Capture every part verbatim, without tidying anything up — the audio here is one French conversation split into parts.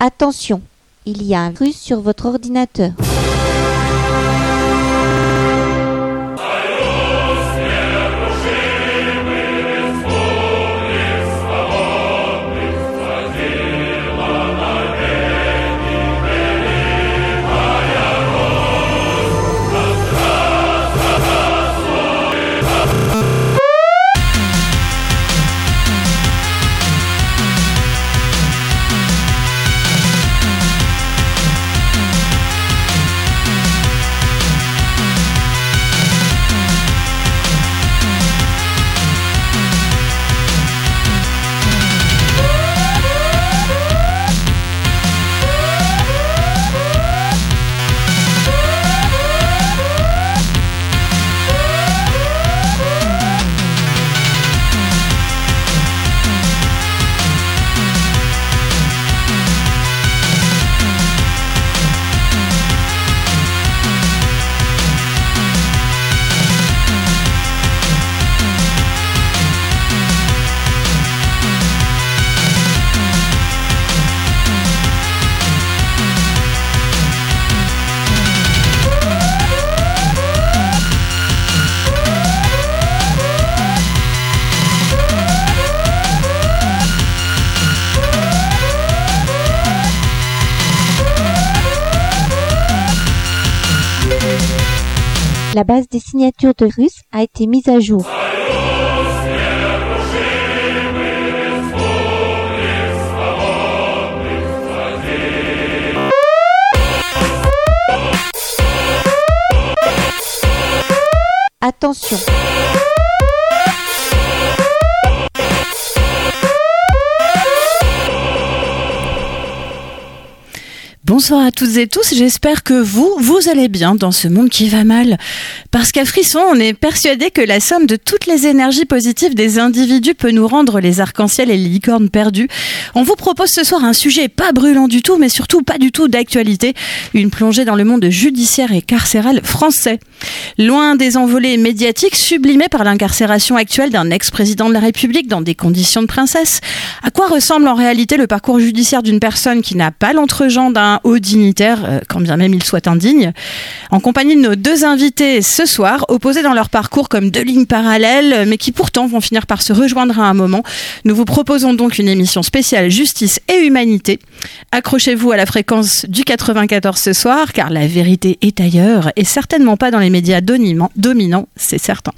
Attention, il y a un virus sur votre ordinateur. La base des signatures de virus a été mise à jour. Attention. Bonsoir à toutes et tous, j'espère que vous, vous allez bien dans ce monde qui va mal. Parce qu'à Frisson, on est persuadé que la somme de toutes les énergies positives des individus peut nous rendre les arcs-en-ciel et les licornes perdues. On vous propose ce soir un sujet pas brûlant du tout, mais surtout pas du tout d'actualité. Une plongée dans le monde judiciaire et carcéral français. Loin des envolées médiatiques sublimées par l'incarcération actuelle d'un ex-président de la République dans des conditions de princesse, à quoi ressemble en réalité le parcours judiciaire d'une personne qui n'a pas l'entre-jambe d'un haut dignitaire, quand bien même il soit indigne. En compagnie de nos deux invités ce soir, opposés dans leur parcours comme deux lignes parallèles, mais qui pourtant vont finir par se rejoindre à un moment, nous vous proposons donc une émission spéciale justice et humanité. Accrochez-vous à la fréquence du quatre-vingt-quatorze ce soir, car la vérité est ailleurs, et certainement pas dans les médias dominants, c'est certain.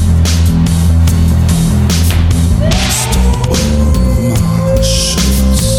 Stop.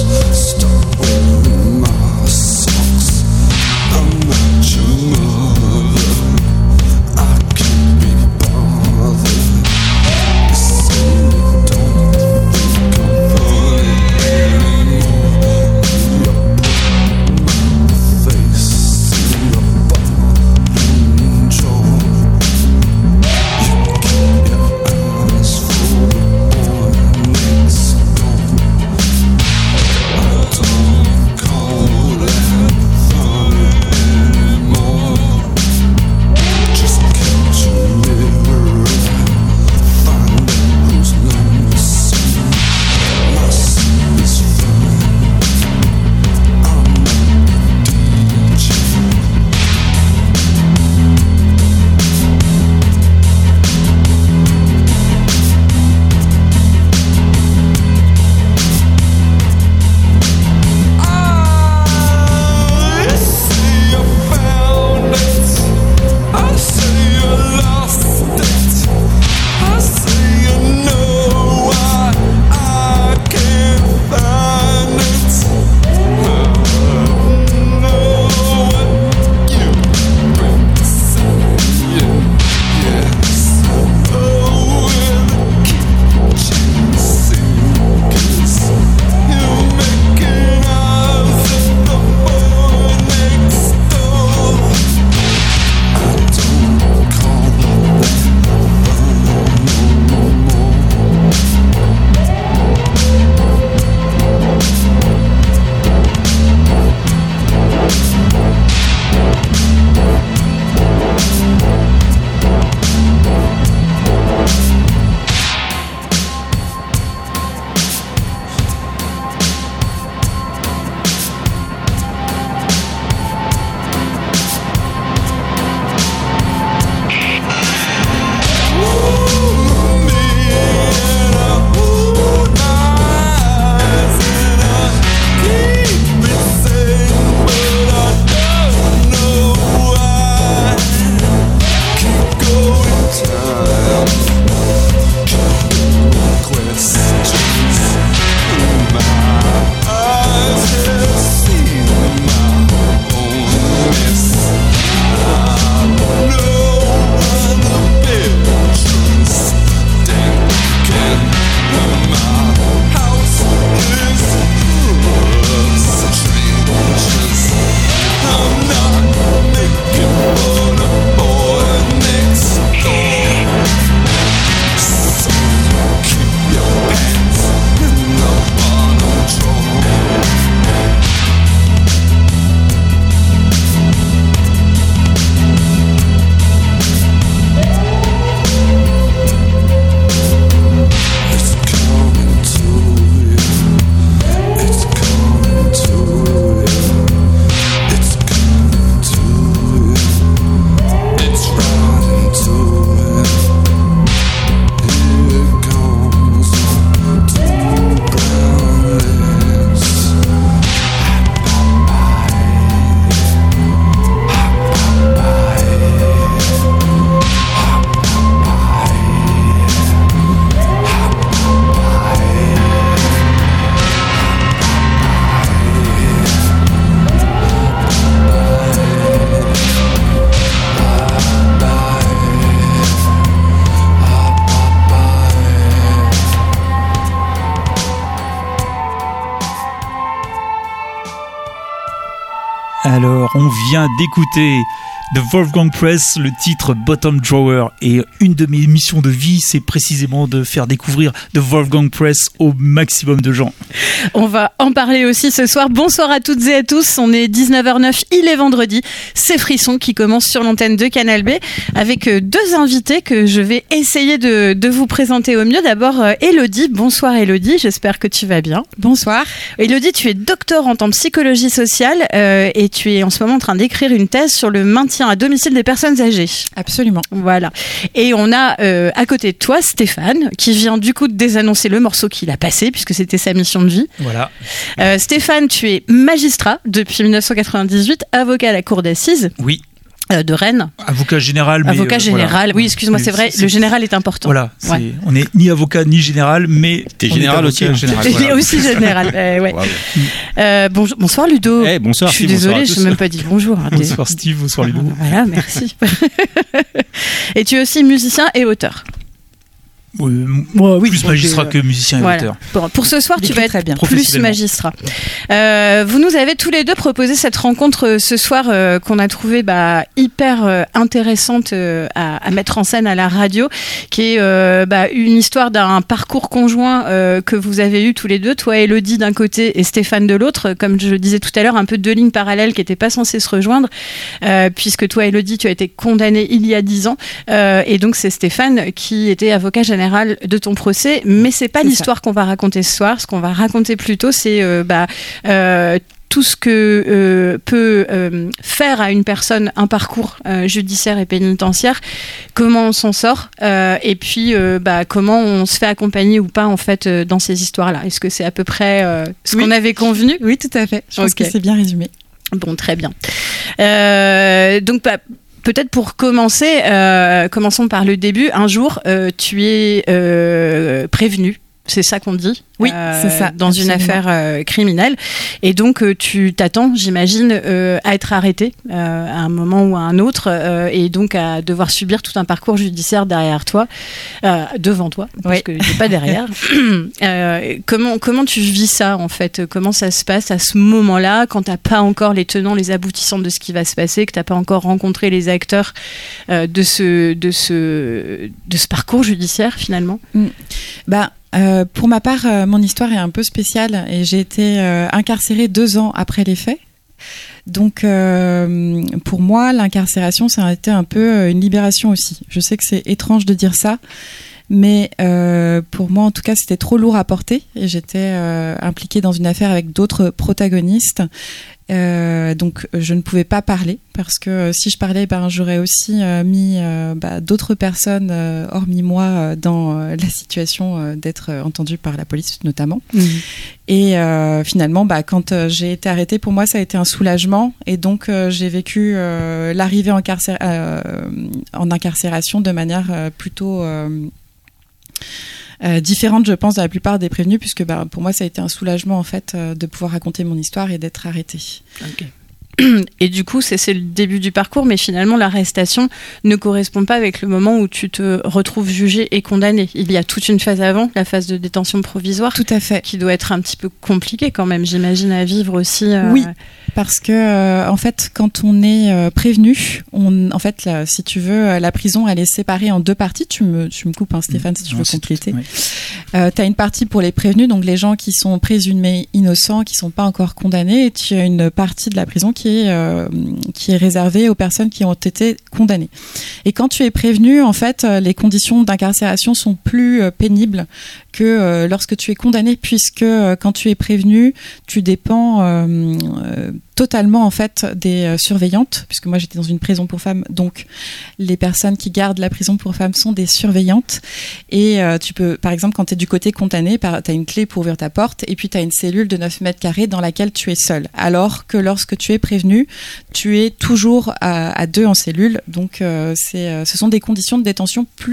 On vient d'écouter de Wolfgang Press le titre Bottom Drawer, et une de mes missions de vie, c'est précisément de faire découvrir de Wolfgang Press au maximum de gens. On va en parler aussi ce soir. Bonsoir à toutes et à tous, on est dix-neuf heures neuf, il est vendredi, c'est Frisson qui commence sur l'antenne de Canal B avec deux invités que je vais essayer de, de vous présenter au mieux. D'abord Élodie, bonsoir Élodie, j'espère que tu vas bien. Bonsoir. Élodie, tu es doctorante en psychologie sociale euh, et tu es en ce moment en train d'écrire une thèse sur le maintien à domicile des personnes âgées. Absolument. Voilà. Et on a euh, à côté de toi Stéphane, qui vient du coup de désannoncer le morceau qu'il a passé, puisque c'était sa mission de vie. Voilà. Euh, Stéphane, tu es magistrat depuis dix-neuf cent quatre-vingt-dix-huit, avocat à la cour d'assises. Oui. Euh, de Rennes. Avocat général. Mais avocat euh, général, voilà. oui, excuse-moi, c'est vrai, c'est, le général est important. Voilà, ouais. On n'est ni avocat ni général, mais. T'es général aussi. Hein. Général, voilà. aussi général. Euh, ouais. Wow. euh, bonjour, bonsoir Ludo. Hey, bonsoir. Je suis Steve, désolée, je n'ai même pas dit bonjour. Hein, bonsoir Steve, bonsoir Ludo. Voilà, merci. Et tu es aussi musicien et auteur. Oui, bon, oui, plus bon, magistrat euh, que musicien et voilà. auteur. Bon, pour ce soir, tu vas être bien. plus magistrat. Euh, vous nous avez tous les deux proposé cette rencontre euh, ce soir euh, qu'on a trouvé bah, hyper euh, intéressante euh, à, à mettre en scène à la radio, qui est euh, bah, une histoire d'un parcours conjoint euh, que vous avez eu tous les deux, toi Élodie d'un côté et Stéphane de l'autre, comme je le disais tout à l'heure, un peu deux lignes parallèles qui n'étaient pas censées se rejoindre, euh, puisque toi Élodie, tu as été condamnée il y a dix ans, euh, et donc c'est Stéphane qui était avocat général de ton procès, mais c'est pas c'est l'histoire ça. Qu'on va raconter ce soir. Ce qu'on va raconter plutôt, c'est euh, bah, euh, tout ce que euh, peut euh, faire à une personne un parcours euh, judiciaire et pénitentiaire, comment on s'en sort, euh, et puis euh, bah, comment on se fait accompagner ou pas en fait euh, dans ces histoires-là. Est-ce que c'est à peu près euh, ce oui. qu'on avait convenu ? Oui, tout à fait. Je pense okay. que c'est bien résumé. Bon, très bien. Euh, donc, bah, peut-être pour commencer, euh, commençons par le début. Un jour, euh, tu es euh, prévenu, c'est ça qu'on dit ? Oui, euh, c'est ça. Dans absolument. Une affaire euh, criminelle. Et donc, euh, tu t'attends, j'imagine, euh, à être arrêté euh, à un moment ou à un autre, euh, et donc à devoir subir tout un parcours judiciaire derrière toi, euh, devant toi, parce oui. que tu n'es pas derrière. euh, comment, comment tu vis ça, en fait ? Comment ça se passe à ce moment-là, quand tu n'as pas encore les tenants, les aboutissants de ce qui va se passer, que tu n'as pas encore rencontré les acteurs euh, de, ce, de, ce, de ce parcours judiciaire, finalement ? mmh. Bah, Euh, pour ma part, euh, mon histoire est un peu spéciale et j'ai été euh, incarcérée deux ans après les faits. Donc, euh, pour moi, l'incarcération, ça a été un peu une libération aussi. Je sais que c'est étrange de dire ça, mais euh, pour moi, en tout cas, c'était trop lourd à porter et j'étais euh, impliquée dans une affaire avec d'autres protagonistes. Euh, donc je ne pouvais pas parler parce que euh, si je parlais, ben, j'aurais aussi euh, mis euh, bah, d'autres personnes euh, hormis moi euh, dans euh, la situation euh, d'être euh, entendue par la police notamment. Mmh. Et euh, finalement, bah, quand euh, j'ai été arrêtée, pour moi ça a été un soulagement et donc euh, j'ai vécu euh, l'arrivée en, carcé- euh, en incarcération de manière euh, plutôt euh, Euh, différente, je pense, de la plupart des prévenus, puisque bah, pour moi, ça a été un soulagement en fait euh, de pouvoir raconter mon histoire et d'être arrêtée. Okay. Et du coup, c'est, c'est le début du parcours, mais finalement, l'arrestation ne correspond pas avec le moment où tu te retrouves jugé et condamné. Il y a toute une phase avant, la phase de détention provisoire. Tout à fait. Qui doit être un petit peu compliquée quand même, j'imagine, à vivre aussi. Euh... Oui, parce que euh, en fait, quand on est euh, prévenu, on, en fait, là, si tu veux, la prison, elle est séparée en deux parties. Tu me, tu me coupes, hein, Stéphane, mmh. si tu non, veux compléter. Tout, oui. euh, tu as une partie pour les prévenus, donc les gens qui sont présumés innocents, qui sont pas encore condamnés, et tu as une partie de la prison qui Qui est, euh, qui est réservé aux personnes qui ont été condamnées. Et quand tu es prévenu, en fait, les conditions d'incarcération sont plus euh, pénibles que euh, lorsque tu es condamné, puisque euh, quand tu es prévenu, tu dépends euh, euh, totalement en fait des euh, surveillantes, puisque moi j'étais dans une prison pour femmes, donc les personnes qui gardent la prison pour femmes sont des surveillantes. Et euh, tu peux, par exemple, quand tu es du côté condamné, tu as une clé pour ouvrir ta porte, et puis tu as une cellule de neuf mètres carrés dans laquelle tu es seul. Alors que lorsque tu es prévenu, tu es toujours à, à deux en cellule, donc euh, c'est, euh, ce sont des conditions de détention plus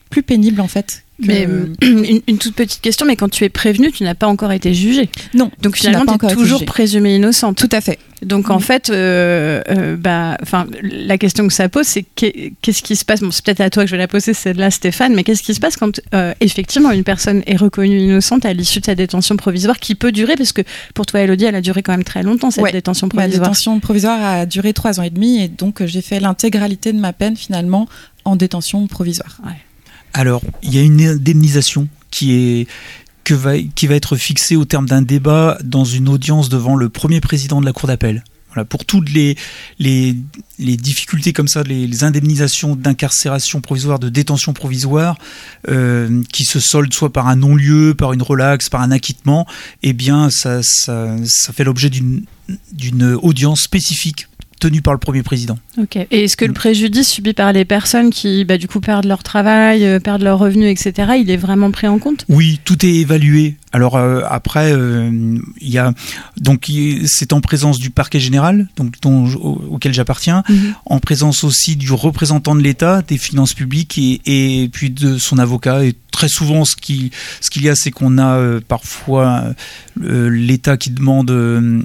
plus pénible en fait. Que... Mais une, une toute petite question, mais quand tu es prévenue, tu n'as pas encore été jugée. Non. Donc finalement, tu es toujours présumée innocente. Tout à fait. Donc en oui. fait, euh, euh, bah, la question que ça pose, c'est qu'est-ce qui se passe. Bon, c'est peut-être à toi que je vais la poser, celle-là, Stéphane, mais qu'est-ce qui se passe quand euh, effectivement une personne est reconnue innocente à l'issue de sa détention provisoire, qui peut durer, parce que pour toi, Elodie, elle a duré quand même très longtemps cette ouais. détention provisoire. Ma détention provisoire a duré trois ans et demi, et donc j'ai fait l'intégralité de ma peine finalement en détention provisoire. Ouais. Alors, il y a une indemnisation qui est que va, qui va être fixée au terme d'un débat dans une audience devant le premier président de la Cour d'appel. Voilà, pour toutes les, les, les difficultés comme ça, les, les indemnisations d'incarcération provisoire, de détention provisoire, euh, qui se soldent soit par un non-lieu, par une relaxe, par un acquittement, eh bien, ça, ça, ça fait l'objet d'une, d'une audience spécifique tenue par le premier président. Ok. Et est-ce que le préjudice subi par les personnes qui, bah, du coup, perdent leur travail, euh, perdent leurs revenus, et cetera, il est vraiment pris en compte ? Oui, tout est évalué. Alors euh, après, il euh, y a donc c'est en présence du parquet général, donc dont, au, auquel j'appartiens, mm-hmm. en présence aussi du représentant de l'État, des finances publiques et, et puis de son avocat. Et très souvent, ce qui ce qu'il y a, c'est qu'on a euh, parfois euh, l'État qui demande, euh,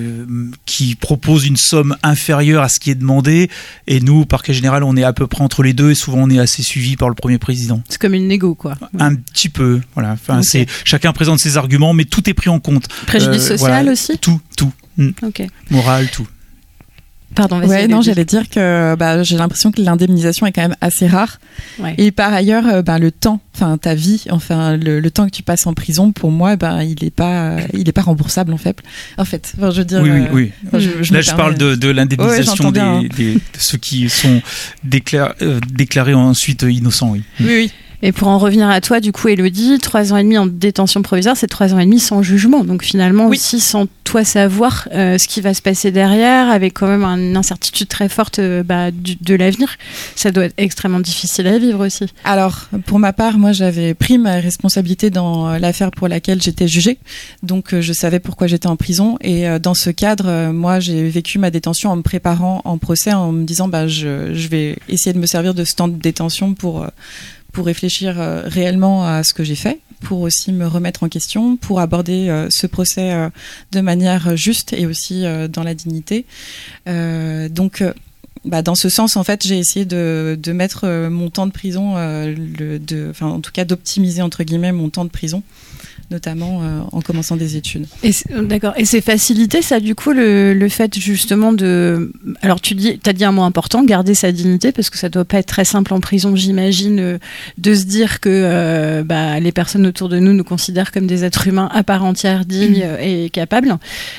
qui propose une somme inférieure à ce qui est demandé, et nous, au parquet général, on est à peu près entre les deux, et souvent on est assez suivi par le premier président. C'est comme une négo, quoi. Un ouais. petit peu, voilà. Enfin, okay. c'est chacun présente ses arguments, mais tout est pris en compte. Préjudice euh, social voilà, aussi ? Tout, tout. Mm. Okay. Moral, tout. Pardon, vas-y. Ouais, non, j'allais dire que bah, j'ai l'impression que l'indemnisation est quand même assez rare. Ouais. Et par ailleurs, euh, bah, le temps, enfin ta vie, enfin le, le temps que tu passes en prison, pour moi, bah, il n'est pas, il est pas remboursable en fait. En fait, enfin, je veux dire. Oui, oui, oui. Euh, je, je Là, je parle de, de l'indemnisation ouais, des, hein. des, de ceux qui sont déclarés, euh, déclarés ensuite innocents. Oui. Oui, oui. Et pour en revenir à toi, du coup, Elodie, trois ans et demi en détention provisoire, c'est trois ans et demi sans jugement. Donc finalement, oui. aussi sans toi savoir euh, ce qui va se passer derrière, avec quand même une incertitude très forte euh, bah, du, de l'avenir. Ça doit être extrêmement difficile à vivre aussi. Alors, pour ma part, moi, j'avais pris ma responsabilité dans l'affaire pour laquelle j'étais jugée. Donc, euh, je savais pourquoi j'étais en prison. Et euh, dans ce cadre, euh, moi, j'ai vécu ma détention en me préparant en procès, en me disant, bah, je, je vais essayer de me servir de ce temps de détention pour... Euh, pour réfléchir euh, réellement à ce que j'ai fait, pour aussi me remettre en question, pour aborder euh, ce procès euh, de manière juste et aussi euh, dans la dignité. Euh, donc, euh, bah, dans ce sens, en fait, j'ai essayé de, de mettre euh, mon temps de prison, euh, le, de, enfin, en tout cas d'optimiser, entre guillemets, mon temps de prison, notamment euh, en commençant des études. Et d'accord. Et c'est facilité, ça, du coup, le, le fait justement de... Alors, tu dis, t'as dit un mot important, garder sa dignité, parce que ça doit pas être très simple en prison, j'imagine, euh, de se dire que euh, bah, les personnes autour de nous nous considèrent comme des êtres humains à part entière, dignes mmh. et capables.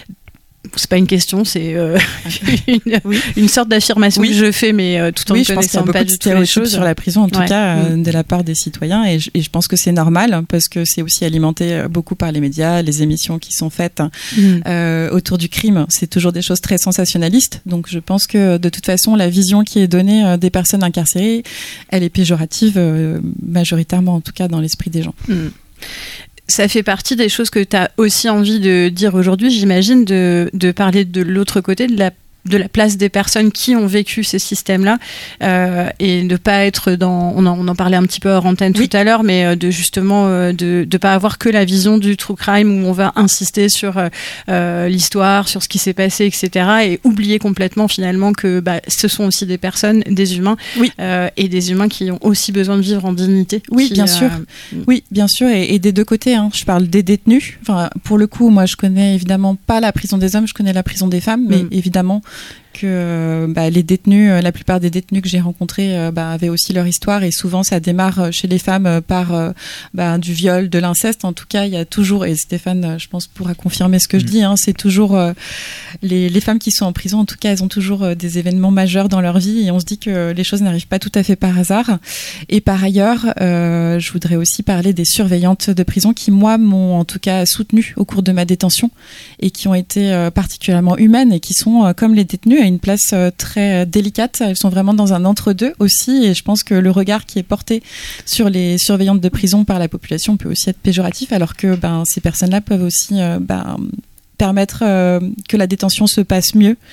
C'est pas une question, c'est euh, une, oui. une sorte d'affirmation oui. que je fais, mais euh, tout en oui, ne connaissant pas du tout les choses sur la prison, en tout ouais. cas euh, mmh. de la part des citoyens, et je, et je pense que c'est normal parce que c'est aussi alimenté beaucoup par les médias, les émissions qui sont faites mmh. euh, autour du crime. C'est toujours des choses très sensationnalistes, donc je pense que de toute façon la vision qui est donnée euh, des personnes incarcérées, elle est péjorative euh, majoritairement, en tout cas dans l'esprit des gens. Mmh. Ça fait partie des choses que tu as aussi envie de dire aujourd'hui, j'imagine, de, de parler de l'autre côté, de la de la place des personnes qui ont vécu ces systèmes-là euh, et de pas être dans... On en, on en parlait un petit peu hors antenne oui. tout à l'heure, mais de justement euh, de ne pas avoir que la vision du true crime où on va insister sur euh, l'histoire, sur ce qui s'est passé, et cetera et oublier complètement finalement que bah, ce sont aussi des personnes, des humains oui. euh, et des humains qui ont aussi besoin de vivre en dignité. Oui, qui, bien sûr. Euh, oui, bien sûr. Et, et des deux côtés. Hein. Je parle des détenus. Enfin, pour le coup, moi, je connais évidemment pas la prison des hommes, je connais la prison des femmes, mais mm. évidemment... que bah, les détenus, la plupart des détenus que j'ai rencontrés euh, bah, avaient aussi leur histoire et souvent ça démarre chez les femmes par euh, bah, du viol, de l'inceste. En tout cas, il y a toujours, et Stéphane, je pense, pourra confirmer ce que mmh. je dis, hein, c'est toujours euh, les, les femmes qui sont en prison, en tout cas, elles ont toujours euh, des événements majeurs dans leur vie et on se dit que les choses n'arrivent pas tout à fait par hasard. Et par ailleurs, euh, je voudrais aussi parler des surveillantes de prison qui, moi, m'ont en tout cas soutenue au cours de ma détention et qui ont été euh, particulièrement humaines et qui sont, euh, comme les détenus, une place très délicate. Elles sont vraiment dans un entre-deux aussi et je pense que le regard qui est porté sur les surveillantes de prison par la population peut aussi être péjoratif alors que ben, ces personnes-là peuvent aussi euh, ben, permettre euh, que la détention se passe mieux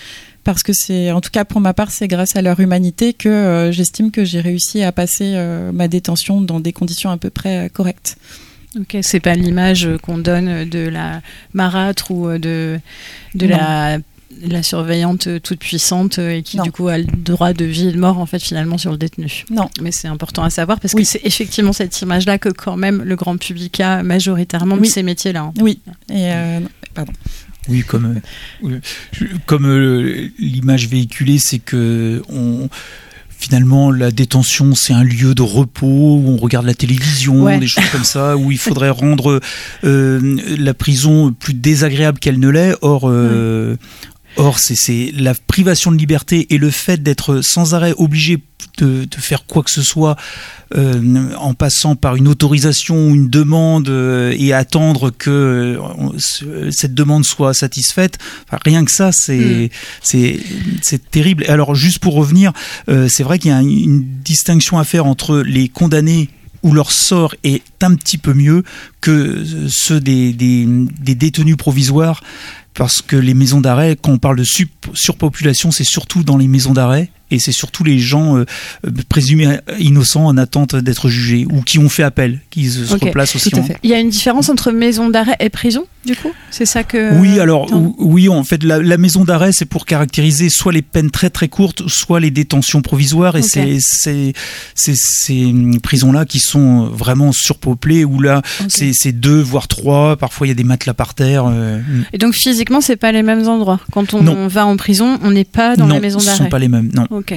parce que c'est, en tout cas pour ma part, c'est grâce à leur humanité que euh, j'estime que j'ai réussi à passer euh, ma détention dans des conditions à peu près euh, correctes. Ok, c'est pas l'image qu'on donne de la marâtre ou de, de la, la surveillante toute puissante et qui non. du coup a le droit de vie et de mort en fait finalement sur le détenu. Non. Mais c'est important à savoir parce oui. que c'est effectivement cette image-là que quand même le grand public a majoritairement oui. de ces métiers-là. Hein. Oui. Et euh, pardon. Oui, comme euh, comme euh, l'image véhiculée, c'est que on finalement, la détention, c'est un lieu de repos où on regarde la télévision, ouais. des choses comme ça, où il faudrait rendre euh, la prison plus désagréable qu'elle ne l'est. Or, euh, ouais. or c'est, c'est la privation de liberté et le fait d'être sans arrêt obligé de, de faire quoi que ce soit euh, en passant par une autorisation ou une demande euh, et attendre que euh, cette demande soit satisfaite. Enfin, rien que ça, c'est, mmh. c'est, c'est terrible. Alors, juste pour revenir, euh, c'est vrai qu'il y a une, une distinction à faire entre les condamnés où leur sort est un petit peu mieux que ceux des, des, des détenus provisoires, parce que les maisons d'arrêt, quand on parle de sup- surpopulation, c'est surtout dans les maisons d'arrêt. Et c'est surtout les gens euh, présumés innocents en attente d'être jugés ou qui ont fait appel, qui se okay, replacent aussi. En... Il y a une différence entre maison d'arrêt et prison, du coup ? C'est ça que... Oui, alors, ou, oui, en fait, la, la maison d'arrêt, c'est pour caractériser soit les peines très très courtes, soit les détentions provisoires. Et okay. c'est, c'est, c'est ces prisons-là qui sont vraiment surpeuplées, où là, okay. c'est, c'est deux, voire trois. Parfois, il y a des matelas par terre. Euh... Et donc, physiquement, c'est pas les mêmes endroits. Quand on, on va en prison, on n'est pas dans non, la maison d'arrêt. Non, ce sont pas les mêmes, non. Ok.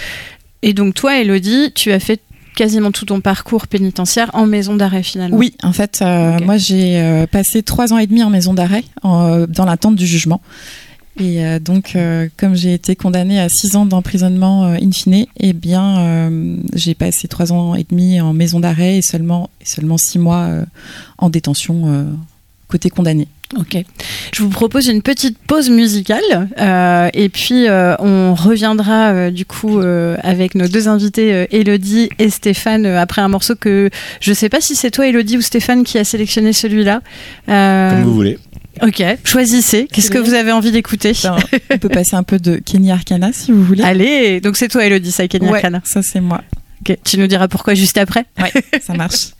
Et donc toi, Élodie, tu as fait quasiment tout ton parcours pénitentiaire en maison d'arrêt finalement. Oui, en fait, euh, okay. moi j'ai euh, passé trois ans et demi en maison d'arrêt en, dans l'attente du jugement. Et euh, donc, euh, comme j'ai été condamnée à six ans d'emprisonnement euh, in fine, eh bien, euh, j'ai passé trois ans et demi en maison d'arrêt et seulement, et seulement six mois euh, en détention euh, côté condamné. Ok. Je vous propose une petite pause musicale euh, et puis euh, on reviendra euh, du coup euh, avec nos deux invités euh, Élodie et Stéphane euh, après un morceau que je sais pas si c'est toi Élodie ou Stéphane qui a sélectionné celui-là. Euh... Comme vous voulez. Ok, choisissez. Qu'est-ce que vous avez envie d'écouter ? Ben, on peut passer un peu de Kenny Arcana si vous voulez. Allez, donc c'est toi Élodie, ça Kenny ouais, Arcana. Ça c'est moi. Ok, tu nous diras pourquoi juste après ? Ouais, ça marche.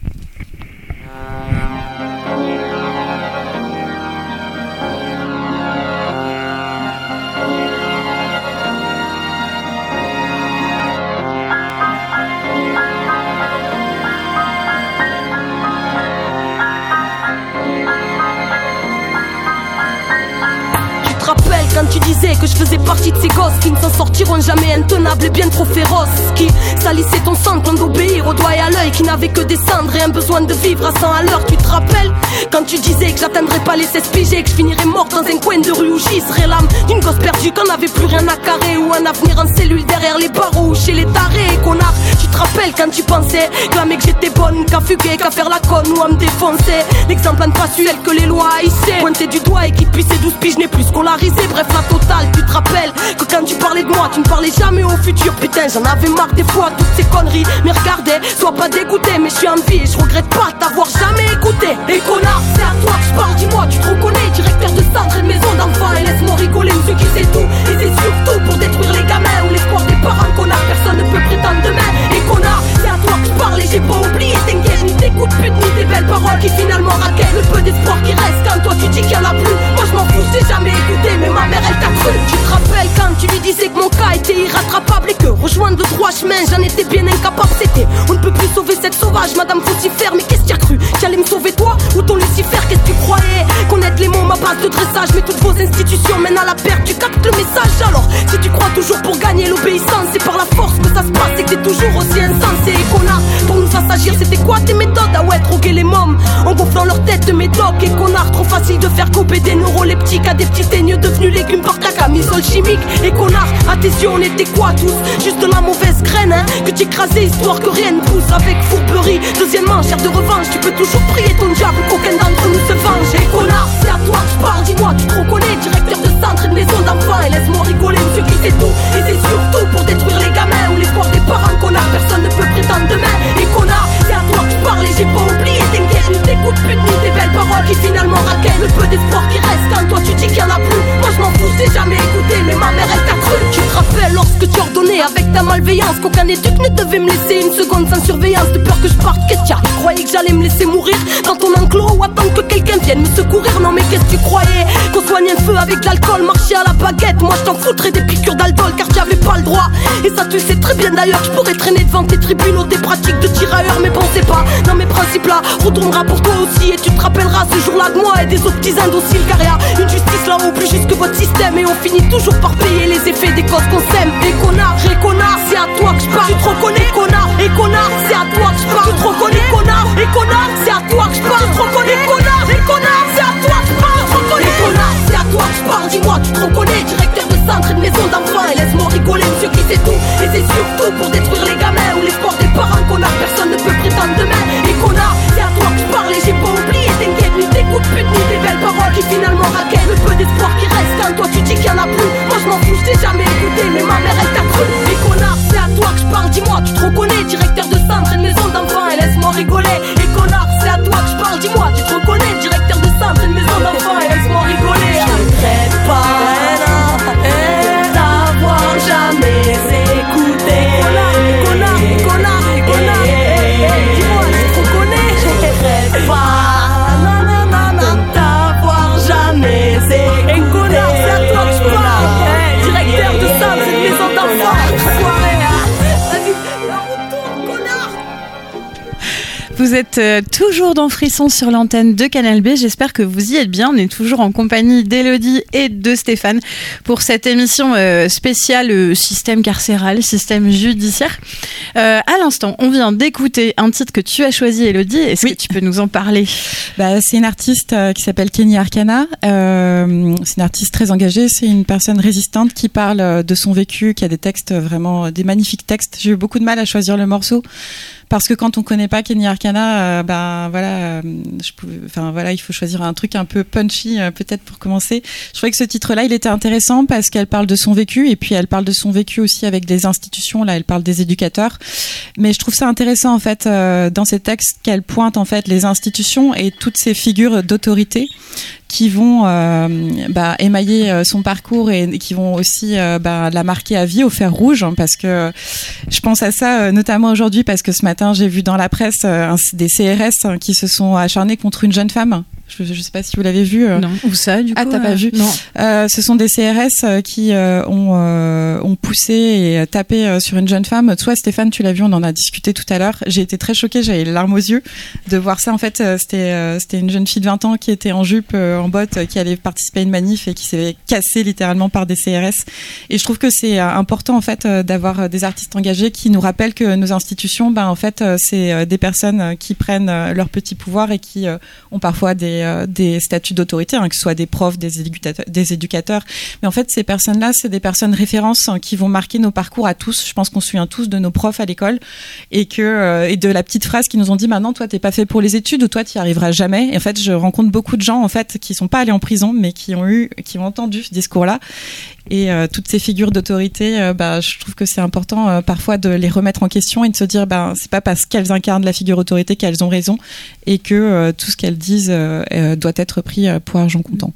Quand tu disais que je faisais partie de ces gosses qui ne s'en sortiront jamais, intenables et bien trop féroces, qui salissaient ton sang quand d'obéir au doigt et à l'œil, qui n'avaient que des cendres et un besoin de vivre à cent à l'heure. Tu te rappelles quand tu disais que j'atteindrais pas les seize piges, que je finirais mort dans un coin de rue où j'y serais l'âme d'une gosse perdue, qu'on n'avait plus rien à carrer, ou un avenir en cellule derrière les barreaux, chez les tarés, connard. Tu te rappelles quand tu pensais clamer que j'étais bonne, qu'à fuguer, qu'à faire la conne ou à me défoncer. L'exemple à ne pas suivre que les lois haïssaient, pointer du doigt et qui depuis ses douze piges n'est plus scolarisé. Bref, la totale, tu te rappelles que quand tu parlais de moi, tu ne parlais jamais au futur. Putain, j'en avais marre des fois, toutes ces conneries. Mais regardez, sois pas dégoûté, mais je suis en vie et je regrette pas t'avoir jamais écouté. Et connard, c'est à toi que je parle, dis-moi, tu te reconnais, directeur de centre et de maison d'enfants. Et laisse-moi rigoler, ou ceux qui sait tout. Et c'est surtout pour détruire les gamins ou l'espoir des parents, connard. Personne ne peut prétendre demain. Et connard, c'est à toi que je parle et j'ai pas oublié. T'inquiète, ni tes coups de pute, ni tes belles paroles qui finalement raquettent le peu d'espoir qui reste quand toi tu dis qu'il y en a plus. Moi je m'en fous, j'ai jamais écouté, mais ma mère elle t'a cru. Tu te rappelles quand tu lui disais que mon cas était irrattrapable et que rejoindre le droit chemin j'en étais bien incapable. C'était on ne peut plus sauver cette sauvage Madame Faucifère. Mais qu'est-ce que tu as cru? Tu allais me sauver toi ou ton Lucifer? Qu'est-ce que tu croyais? Connaître les mots, ma base de dressage, mais toutes vos institutions mènent à la perte. Tu captes le message. Alors si tu crois toujours pour gagner l'obéissance, c'est par la force que ça se passe et que t'es toujours aussi insensé. Et connard, pour nous faire s'agir c'était quoi tes méthodes? Ah ouais, droguer les mômes en gonflant leur tête de médoc. Et connard, trop facile de faire couper des neuroleptiques à des petits teigneux devenus légumes par ta camisole chimique. Et connard, à tes yeux on était quoi tous? Juste de la mauvaise graine hein, que t'écrasais histoire que rien ne pousse avec fourberie. Deuxièmement, chair de revanche, tu peux toujours prier ton diable, qu'aucun d'entre nous se venge. Et connard, c'est à toi que je parle, dis-moi, tu te reconnais, directeur de centre et de maison d'enfants. Et laisse-moi rigoler, monsieur qui sait tout. Et c'est surtout pour détruire les gamins ou l'espoir des parents, connard. Personne ne peut prétendre demain. Et connard, c'est à toi que je parle et j'ai pas oublié. T'inquiète, ni tes coups de pute, ni tes belles paroles qui finalement raquettent le peu d'espoir qui reste quand toi tu dis qu'il y en a plus. Moi je m'en fous, j'ai jamais écouté, mais ma mère bienveillance, qu'aucun éduc ne devait me laisser une seconde sans surveillance. De peur que je parte, qu'est-ce qu'il y a? Tu croyais que j'allais me laisser mourir dans ton enclos ou attendre que quelqu'un vienne me secourir? Non mais qu'est-ce que tu croyais? Qu'on soigne un feu avec de l'alcool, marcher à la baguette? Moi je t'en foutrais des piqûres d'aldol car tu avais pas le droit. Et ça tu sais très bien d'ailleurs, je pourrais traîner devant tes tribunaux, tes pratiques de tirailleurs. Mais pensez pas, dans mes principes là, retournera pour toi aussi. Et tu te rappelleras ce jour-là de moi et des autres petits indociles. Car y a une justice là-haut plus juste que votre système. Et on finit toujours par payer les effets des causes qu'on sème. Et connard, et connard, c'est à toi que je parle. Tu te reconnais connard, et connard, c'est à toi que je parle. Tu te reconnais connard, et connard, c'est à toi que je parle. Tu te reconnais connard, et connard, c'est à toi que je parle. Tu te reconnais connard, c'est à toi que je parle. Dis-moi, tu te reconnais, directeur de centre et de maison d'enfants. Et laisse-moi rigoler, monsieur qui sait tout. Et c'est surtout pour détruire les gamins ou l'espoir des parents. Connard, personne ne peut prétendre demain. Et connard, c'est à toi que je parle. Et j'ai pas oublié, t'inquiète, ni tes coups de pute, ni tes belles paroles qui finalement raquettent le peu d'espoir qui reste. Quand toi tu dis qu'il y en a plus, moi je m'en fous, je t'ai jamais écouté, mais ma mère elle t'a cru. Et connard, c'est à toi que je parle, dis-moi, tu te reconnais, directeur de centre et de maison d'enfants. Et laisse-moi rigoler. Et connard, c'est à toi que je parle, dis-moi, tu te reconnais, directeur de centre et de maison d'enfants. Et laisse-moi rigoler. Je regrette pas de t'avoir jamais écouté. Connard, connard, connard, connard. Dis-moi, tu te reconnais. Je regrette pas de t'avoir jamais écouté. Et connard, c'est à toi que je parle, directeur de centre et de maison d'enfants. Soirée, vas-y, la retourne, connard. Vous êtes euh, toujours dans Frisson sur l'antenne de Canal B. J'espère que vous y êtes bien. On est toujours en compagnie d'Élodie et de Stéphane pour cette émission euh, spéciale euh, système carcéral, système judiciaire. Euh, à l'instant, on vient d'écouter un titre que tu as choisi, Élodie. Est-ce oui. que tu peux nous en parler? Bah, c'est une artiste euh, qui s'appelle Kenny Arcana. Euh, c'est une artiste très engagée. C'est une personne résistante qui parle euh, de son vécu, qui a des textes vraiment, euh, des magnifiques textes. J'ai eu beaucoup de mal à choisir le morceau. Parce que quand on connaît pas Kenny Arcana, euh, ben voilà, euh, je pouvais, enfin voilà, il faut choisir un truc un peu punchy euh, peut-être pour commencer. Je trouvais que ce titre-là, il était intéressant parce qu'elle parle de son vécu et puis elle parle de son vécu aussi avec des institutions. Là, elle parle des éducateurs. Mais je trouve ça intéressant en fait euh, dans ces textes qu'elle pointe en fait les institutions et toutes ces figures d'autorité qui vont euh, bah, émailler euh, son parcours et, et qui vont aussi euh, bah, la marquer à vie au fer rouge, hein, parce que euh, je pense à ça euh, notamment aujourd'hui parce que ce matin j'ai vu dans la presse euh, un, des C R S hein, qui se sont acharnés contre une jeune femme. Je ne sais pas si vous l'avez vu. Euh... Non. Où ça, du coup? Ah, t'as euh... pas vu? Non. Euh, ce sont des C R S euh, qui euh, ont, euh, ont poussé et tapé euh, sur une jeune femme. Toi, Stéphane, tu l'as vu, on en a discuté tout à l'heure. J'ai été très choquée, j'avais les larmes aux yeux de voir ça. En fait, euh, c'était, euh, c'était une jeune fille de vingt ans qui était en jupe, euh, en botte, euh, qui allait participer à une manif et qui s'est cassée littéralement par des C R S. Et je trouve que c'est euh, important, en fait, euh, d'avoir des artistes engagés qui nous rappellent que nos institutions, ben, en fait, euh, c'est euh, des personnes euh, qui prennent euh, leur petit pouvoir et qui euh, ont parfois des, euh, des statuts d'autorité, hein, que ce soit des profs, des éducateurs, des éducateurs. Mais en fait, ces personnes-là, c'est des personnes références hein, qui vont marquer nos parcours à tous. Je pense qu'on se souvient tous de nos profs à l'école et que euh, et de la petite phrase qui nous ont dit maintenant, toi, t'es pas fait pour les études ou toi, t'y arriveras jamais. Et en fait, je rencontre beaucoup de gens en fait qui sont pas allés en prison, mais qui ont eu, qui ont entendu ce discours-là. Et euh, toutes ces figures d'autorité, euh, bah, je trouve que c'est important euh, parfois de les remettre en question et de se dire, bah, c'est pas parce qu'elles incarnent la figure autorité qu'elles ont raison et que euh, tout ce qu'elles disent euh, euh, doit être pris euh, pour argent comptant.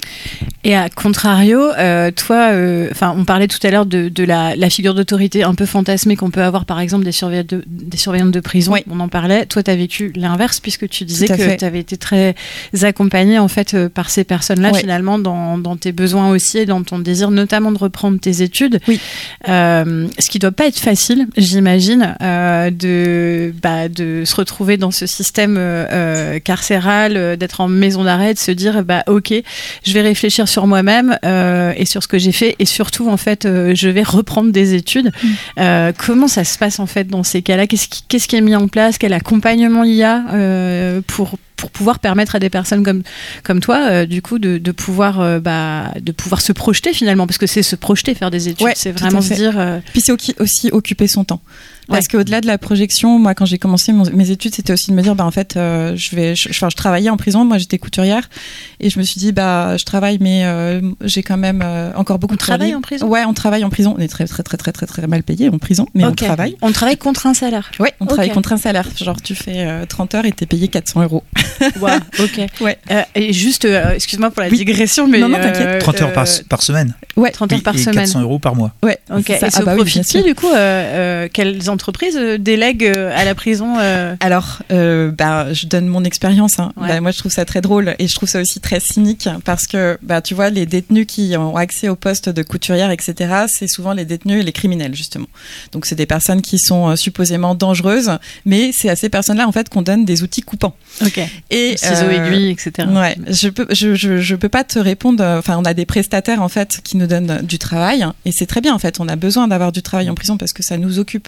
Et à contrario, euh, toi, enfin, euh, on parlait tout à l'heure de, de la, la figure d'autorité un peu fantasmée qu'on peut avoir, par exemple, des surveillantes de, des surveillantes de prison. Oui. On en parlait. Toi, tu as vécu l'inverse puisque tu disais que tu avais été très accompagnée en fait euh, par ces personnes-là, oui. finalement, dans, dans tes besoins aussi et dans ton désir, notamment de reprendre tes études. Oui. Euh, ce qui doit pas être facile, j'imagine, euh, de, bah, de se retrouver dans ce système euh, carcéral, euh, d'être en maison d'arrêt, de se dire, bah, ok, je vais réfléchir sur moi-même euh, et sur ce que j'ai fait et surtout en fait euh, je vais reprendre des études. Mmh. Euh, comment ça se passe en fait dans ces cas-là? Qu'est-ce qui, qu'est-ce qui est mis en place? Quel accompagnement il y a euh, pour pour pouvoir permettre à des personnes comme comme toi euh, du coup de, de pouvoir euh, bah de pouvoir se projeter finalement, parce que c'est se projeter, faire des études, ouais, c'est vraiment se dire euh... puis c'est aussi occuper son temps. Parce ouais. qu'au-delà de la projection, moi, quand j'ai commencé mon, mes études, c'était aussi de me dire, bah, en fait, euh, je vais, je, enfin, je travaillais en prison. Moi, j'étais couturière. Et je me suis dit, bah, je travaille, mais euh, j'ai quand même euh, encore beaucoup on de travail. On travaille en prison? Ouais, on travaille en prison. On est très, très, très, très, très, très mal payé en prison, mais okay. on travaille. On travaille contre un salaire? Ouais, on okay. travaille contre un salaire. Genre, tu fais euh, trente heures et t'es payé quatre cents euros. Wow, ok. Ouais. Euh, et juste, euh, excuse-moi pour la oui. digression, mais non, non, t'inquiète. Euh, trente heures par, par semaine. Ouais, trente heures par et semaine. quatre cents euros par mois. Ouais. Ok. Et ah, se bah profite oui, qui du coup euh, euh, quelles entreprises euh, délèguent euh, à la prison euh... Alors, euh, bah, je donne mon expérience. Hein. Ouais. Bah, moi, je trouve ça très drôle et je trouve ça aussi très cynique parce que, bah, tu vois, les détenus qui ont accès au poste de couturière, et cetera, c'est souvent les détenus et les criminels, justement. Donc, c'est des personnes qui sont euh, supposément dangereuses, mais c'est à ces personnes-là, en fait, qu'on donne des outils coupants. Ok. Et ciseaux, euh, aiguilles, et cetera. Ouais. Je peux, je, je, je peux pas te répondre. Enfin, on a des prestataires, en fait, qui nous donnent du travail et c'est très bien, en fait. On a besoin d'avoir du travail en prison parce que ça nous occupe.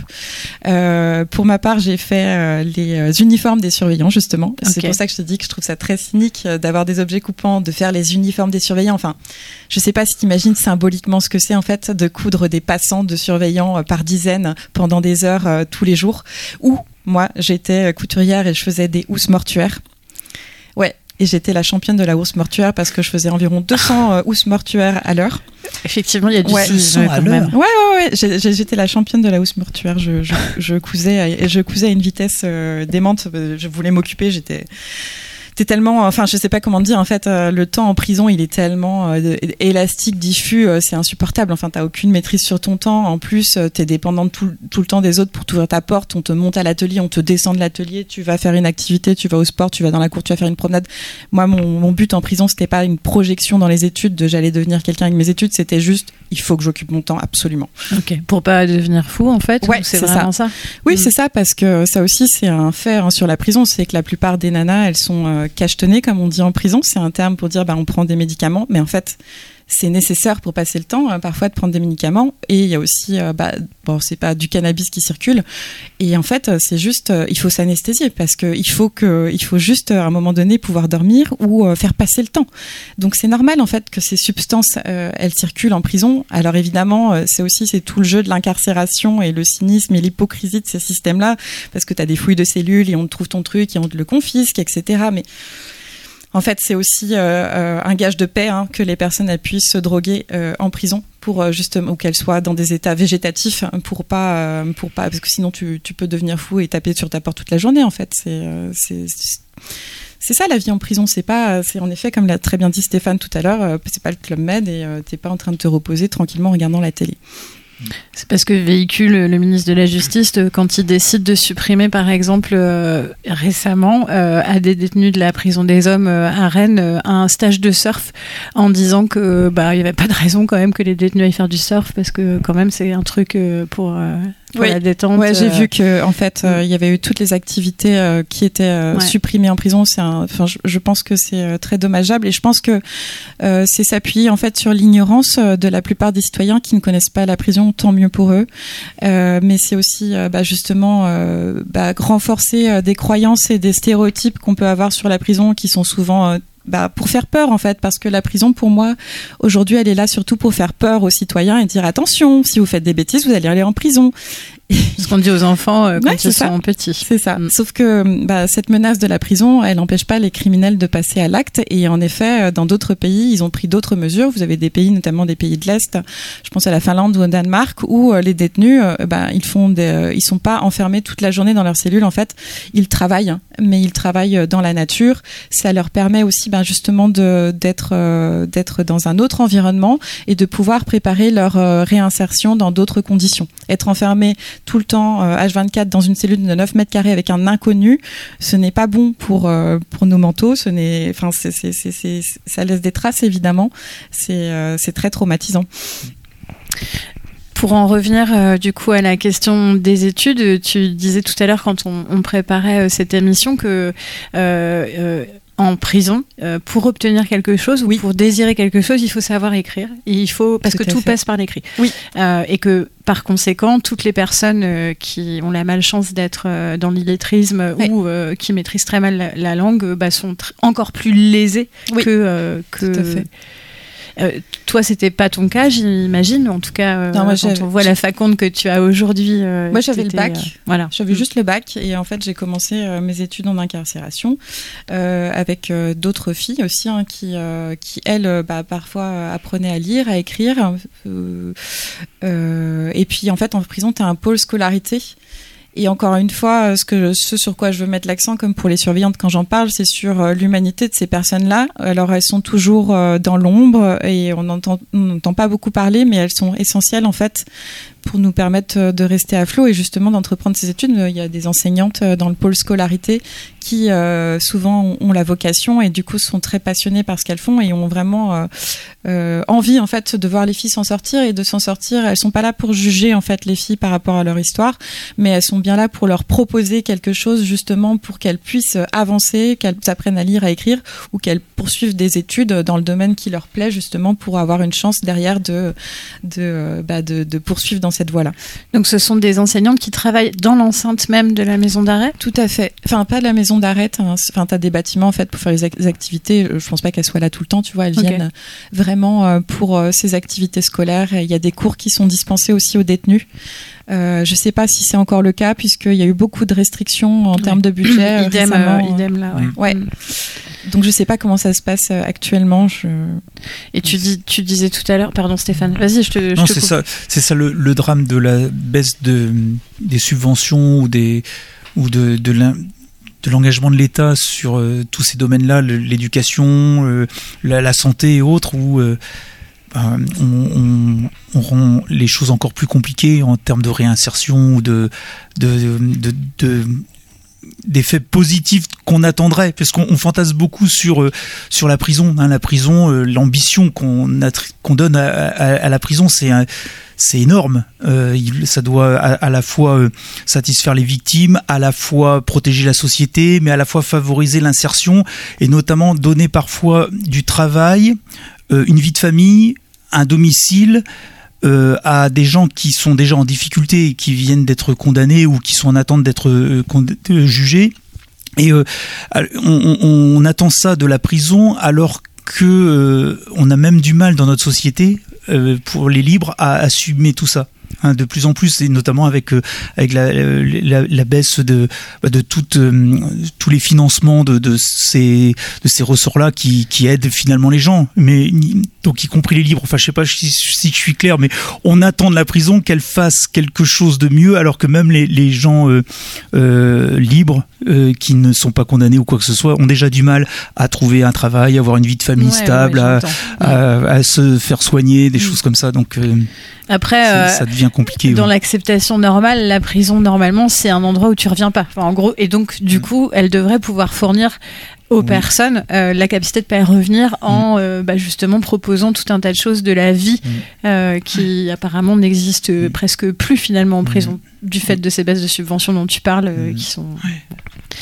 Euh, pour ma part, j'ai fait euh, les uniformes des surveillants, justement. Okay. C'est pour ça que je te dis que je trouve ça très cynique d'avoir des objets coupants, de faire les uniformes des surveillants. Enfin, je sais pas si t'imagines symboliquement ce que c'est, en fait, de coudre des passants de surveillants par dizaines pendant des heures euh, tous les jours. Ou, moi, j'étais couturière et je faisais des housses mortuaires. Ouais. Et j'étais la championne de la housse mortuaire parce que je faisais environ deux cents euh, housses mortuaires à l'heure. Effectivement, il y a du ouais. deux cents à l'heure. Ouais, ouais, ouais. J'ai, j'étais la championne de la housse mortuaire. Je, je, je cousais, à, je cousais à une vitesse euh, démente. Je voulais m'occuper. J'étais. T'es tellement, enfin, je sais pas comment te dire. En fait, euh, le temps en prison, il est tellement euh, élastique, diffus, euh, c'est insupportable. Enfin, t'as aucune maîtrise sur ton temps. En plus, euh, t'es dépendante tout, tout le temps des autres pour t'ouvrir ta porte. On te monte à l'atelier, on te descend de l'atelier. Tu vas faire une activité, tu vas au sport, tu vas dans la cour, tu vas faire une promenade. Moi, mon, mon but en prison, c'était pas une projection dans les études de j'allais devenir quelqu'un avec mes études. C'était juste, il faut que j'occupe mon temps absolument. Ok. Pour pas devenir fou, en fait. Ouais, c'est, c'est vraiment ça. ça oui, mmh. c'est ça, parce que ça aussi, c'est un fait hein, sur la prison, c'est que la plupart des nanas, elles sont euh, cachetonnées, comme on dit en prison. C'est un terme pour dire bah, on prend des médicaments, mais en fait c'est nécessaire pour passer le temps hein, parfois de prendre des médicaments. Et il y a aussi euh, bah, bon, c'est pas du cannabis qui circule, et en fait c'est juste euh, il faut s'anesthésier parce que il faut que il faut juste à un moment donné pouvoir dormir ou euh, faire passer le temps. Donc c'est normal en fait que ces substances euh, elles circulent en prison. Alors évidemment euh, c'est aussi c'est tout le jeu de l'incarcération et le cynisme et l'hypocrisie de ces systèmes là, parce que tu as des fouilles de cellules et on te trouve ton truc et on te le confisque, etc. Mais en fait, c'est aussi euh, euh, un gage de paix hein, que les personnes elles puissent se droguer euh, en prison pour euh, justement ou qu'elles soient dans des états végétatifs pour pas euh, pour pas parce que sinon tu, tu peux devenir fou et taper sur ta porte toute la journée. En fait, c'est euh, c'est, c'est c'est ça la vie en prison. C'est pas c'est en effet comme l'a très bien dit Stéphane tout à l'heure. Euh, c'est pas le Club Med et euh, t'es pas en train de te reposer tranquillement en regardant la télé. C'est parce que véhicule le ministre de la Justice quand il décide de supprimer par exemple euh, récemment euh, à des détenus de la prison des hommes euh, à Rennes euh, un stage de surf en disant que bah il y avait pas de raison quand même que les détenus aillent faire du surf parce que quand même c'est un truc euh, pour euh, pour oui. la détente. Ouais, j'ai euh... vu que en fait il euh, y avait eu toutes les activités euh, qui étaient euh, ouais. supprimées en prison. C'est un, enfin je, je pense que c'est euh, très dommageable et je pense que euh, c'est s'appuyer en fait sur l'ignorance euh, de la plupart des citoyens qui ne connaissent pas la prison. Tant mieux pour eux, euh, mais c'est aussi euh, bah, justement euh, bah, renforcer euh, des croyances et des stéréotypes qu'on peut avoir sur la prison qui sont souvent euh, bah, pour faire peur en fait, parce que la prison pour moi aujourd'hui elle est là surtout pour faire peur aux citoyens et dire attention, si vous faites des bêtises vous allez aller en prison. Ce qu'on dit aux enfants euh, quand ouais, ils ça. sont petits. C'est ça. Mm. Sauf que bah, cette menace de la prison, elle n'empêche pas les criminels de passer à l'acte. Et en effet, dans d'autres pays, ils ont pris d'autres mesures. Vous avez des pays, notamment des pays de l'Est, je pense à la Finlande ou au Danemark, où euh, les détenus, euh, bah, ils font, des, euh, ils sont pas enfermés toute la journée dans leur cellule. En fait, ils travaillent, mais ils travaillent dans la nature. Ça leur permet aussi, bah, justement, de, d'être, euh, d'être dans un autre environnement et de pouvoir préparer leur euh, réinsertion dans d'autres conditions. Être enfermé tout le temps euh, H vingt-quatre dans une cellule de neuf mètres carrés avec un inconnu, ce n'est pas bon pour euh, pour nos mentaux. Ce n'est, enfin, c'est, c'est, c'est, c'est, ça laisse des traces évidemment. C'est euh, c'est très traumatisant. Pour en revenir euh, du coup à la question des études, tu disais tout à l'heure quand on, on préparait euh, cette émission que euh, euh, en prison, euh, pour obtenir quelque chose ou oui. pour désirer quelque chose, il faut savoir écrire. Et il faut parce tout que tout fait. passe par l'écrit. Oui. Euh, et que par conséquent, toutes les personnes euh, qui ont la malchance d'être euh, dans l'illettrisme oui. ou euh, qui maîtrisent très mal la, la langue, bah, sont tr- encore plus lésées oui. que euh, que. Tout à fait. Euh, toi, c'était pas ton cas, j'imagine. En tout cas, euh, non, moi, quand on voit la faconde que tu as aujourd'hui. Euh, moi, j'avais le bac. Euh, voilà. J'avais mmh. juste le bac. Et en fait, j'ai commencé euh, mes études en incarcération euh, avec euh, d'autres filles aussi, hein, qui, euh, qui, elles, bah, parfois apprenaient à lire, à écrire. Euh, euh, et puis, en fait, en prison, tu as un pôle scolarité. Et encore une fois, ce, que, ce sur quoi je veux mettre l'accent, comme pour les surveillantes quand j'en parle, c'est sur euh, l'humanité de ces personnes-là. Alors elles sont toujours euh, dans l'ombre et on n'entend pas beaucoup parler, mais elles sont essentielles en fait pour nous permettre de rester à flot et justement d'entreprendre ces études. Il y a des enseignantes dans le pôle scolarité qui euh, souvent ont la vocation et du coup sont très passionnées par ce qu'elles font et ont vraiment euh, euh, envie en fait de voir les filles s'en sortir et de s'en sortir. Elles sont pas là pour juger en fait les filles par rapport à leur histoire, mais elles sont bien là pour leur proposer quelque chose justement pour qu'elles puissent avancer, qu'elles apprennent à lire, à écrire ou qu'elles poursuivent des études dans le domaine qui leur plaît justement pour avoir une chance derrière de de bah, de, de poursuivre dans cette voie-là. Donc ce sont des enseignantes qui travaillent dans l'enceinte même de la maison d'arrêt ? Tout à fait. Enfin, pas de la maison d'arrêt. Hein. Enfin, tu as des bâtiments en fait, pour faire les activités. Je pense pas qu'elles soient là tout le temps, tu vois. Elles okay. viennent vraiment pour ces activités scolaires. Il y a des cours qui sont dispensés aussi aux détenus. Euh, je sais pas si c'est encore le cas, puisqu'il y a eu beaucoup de restrictions en ouais. termes de budget. idem, récemment. Euh, idem là, ouais. ouais. Mm. Donc je sais pas comment ça se passe actuellement. Je... Et tu, dis, tu disais tout à l'heure, pardon Stéphane, vas-y, je te, je non, te c'est coupe. ça, c'est ça le, le drame de la baisse de, des subventions ou, des, ou de, de, de l'engagement de l'État sur euh, tous ces domaines-là, l'éducation, euh, la, la santé et autres, où euh, on, on, on rend les choses encore plus compliquées en termes de réinsertion ou de... de, de, de, de d'effets positifs qu'on attendrait, parce qu'on on fantasme beaucoup sur euh, sur la prison, hein, la prison, euh, l'ambition qu'on attri- qu'on donne à, à, à la prison, c'est un, c'est énorme. Euh, il, ça doit à, à la fois euh, satisfaire les victimes, à la fois protéger la société, mais à la fois favoriser l'insertion et notamment donner parfois du travail, euh, une vie de famille, un domicile. Euh, à des gens qui sont déjà en difficulté et qui viennent d'être condamnés ou qui sont en attente d'être euh, cond- euh, jugés. Et euh, on, on, on attend ça de la prison alors que euh, on a même du mal dans notre société euh, pour les libres à assumer tout ça. Hein, de plus en plus, et notamment avec euh, avec la, la, la baisse de de toutes euh, tous les financements de, de ces de ces ressorts-là qui qui aident finalement les gens, mais donc y compris les libres. Enfin, je sais pas si, si je suis clair, mais on attend de la prison qu'elle fasse quelque chose de mieux, alors que même les les gens euh, euh, libres euh, qui ne sont pas condamnés ou quoi que ce soit ont déjà du mal à trouver un travail, à avoir une vie de famille ouais, stable, ouais, à, à, à se faire soigner, des mmh. choses comme ça. Donc euh, après, euh, ça devient compliqué. Dans ouais. l'acceptation normale, la prison, normalement, c'est un endroit où tu reviens pas. Enfin, en gros, et donc, du mmh. coup, elle devrait pouvoir fournir aux oui. personnes euh, la capacité de pas y revenir en mmh. euh, bah, justement proposant tout un tas de choses de la vie mmh. euh, qui apparemment n'existent mmh. presque plus finalement en prison mmh. du fait de ces baisses de subventions dont tu parles euh, mmh. qui sont... Ouais.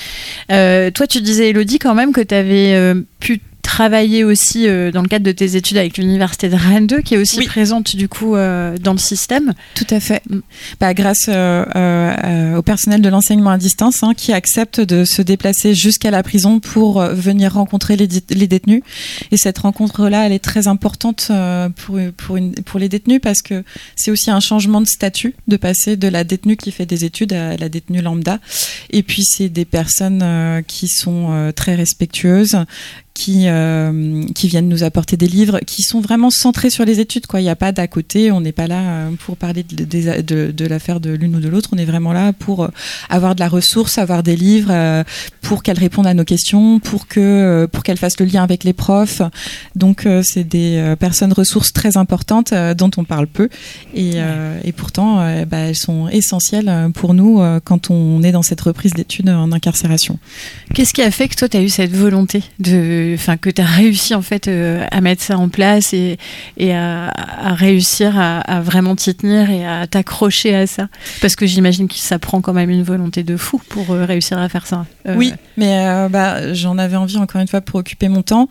Euh, toi, tu disais, Élodie, quand même que tu avais euh, pu travailler aussi euh, dans le cadre de tes études avec l'université de Rennes deux, qui est aussi oui. présente du coup euh, dans le système. Tout à fait. Mm. Bah, grâce euh, euh, au personnel de l'enseignement à distance hein, qui accepte de se déplacer jusqu'à la prison pour euh, venir rencontrer les, dit- les détenus. Et cette rencontre-là, elle est très importante euh, pour, pour, une, pour les détenus parce que c'est aussi un changement de statut de passer de la détenue qui fait des études à la détenue lambda. Et puis, c'est des personnes euh, qui sont euh, très respectueuses, qui euh, qui viennent nous apporter des livres qui sont vraiment centrés sur les études quoi. Il n'y a pas d'à côté, on n'est pas là euh, pour parler de, de, de, de l'affaire de l'une ou de l'autre, on est vraiment là pour euh, avoir de la ressource, avoir des livres euh, pour qu'elles répondent à nos questions, pour que euh, pour qu'elles fassent le lien avec les profs. Donc euh, c'est des euh, personnes ressources très importantes euh, dont on parle peu et, euh, et pourtant euh, bah, elles sont essentielles pour nous euh, quand on est dans cette reprise d'études en incarcération. Qu'est-ce qui a fait que toi tu as eu cette volonté de enfin que tu as réussi en fait euh, à mettre ça en place et, et à, à réussir à, à vraiment t'y tenir et à t'accrocher à ça, parce que j'imagine que ça prend quand même une volonté de fou pour euh, réussir à faire ça. Euh... Oui, mais euh, bah, j'en avais envie encore une fois pour occuper mon temps.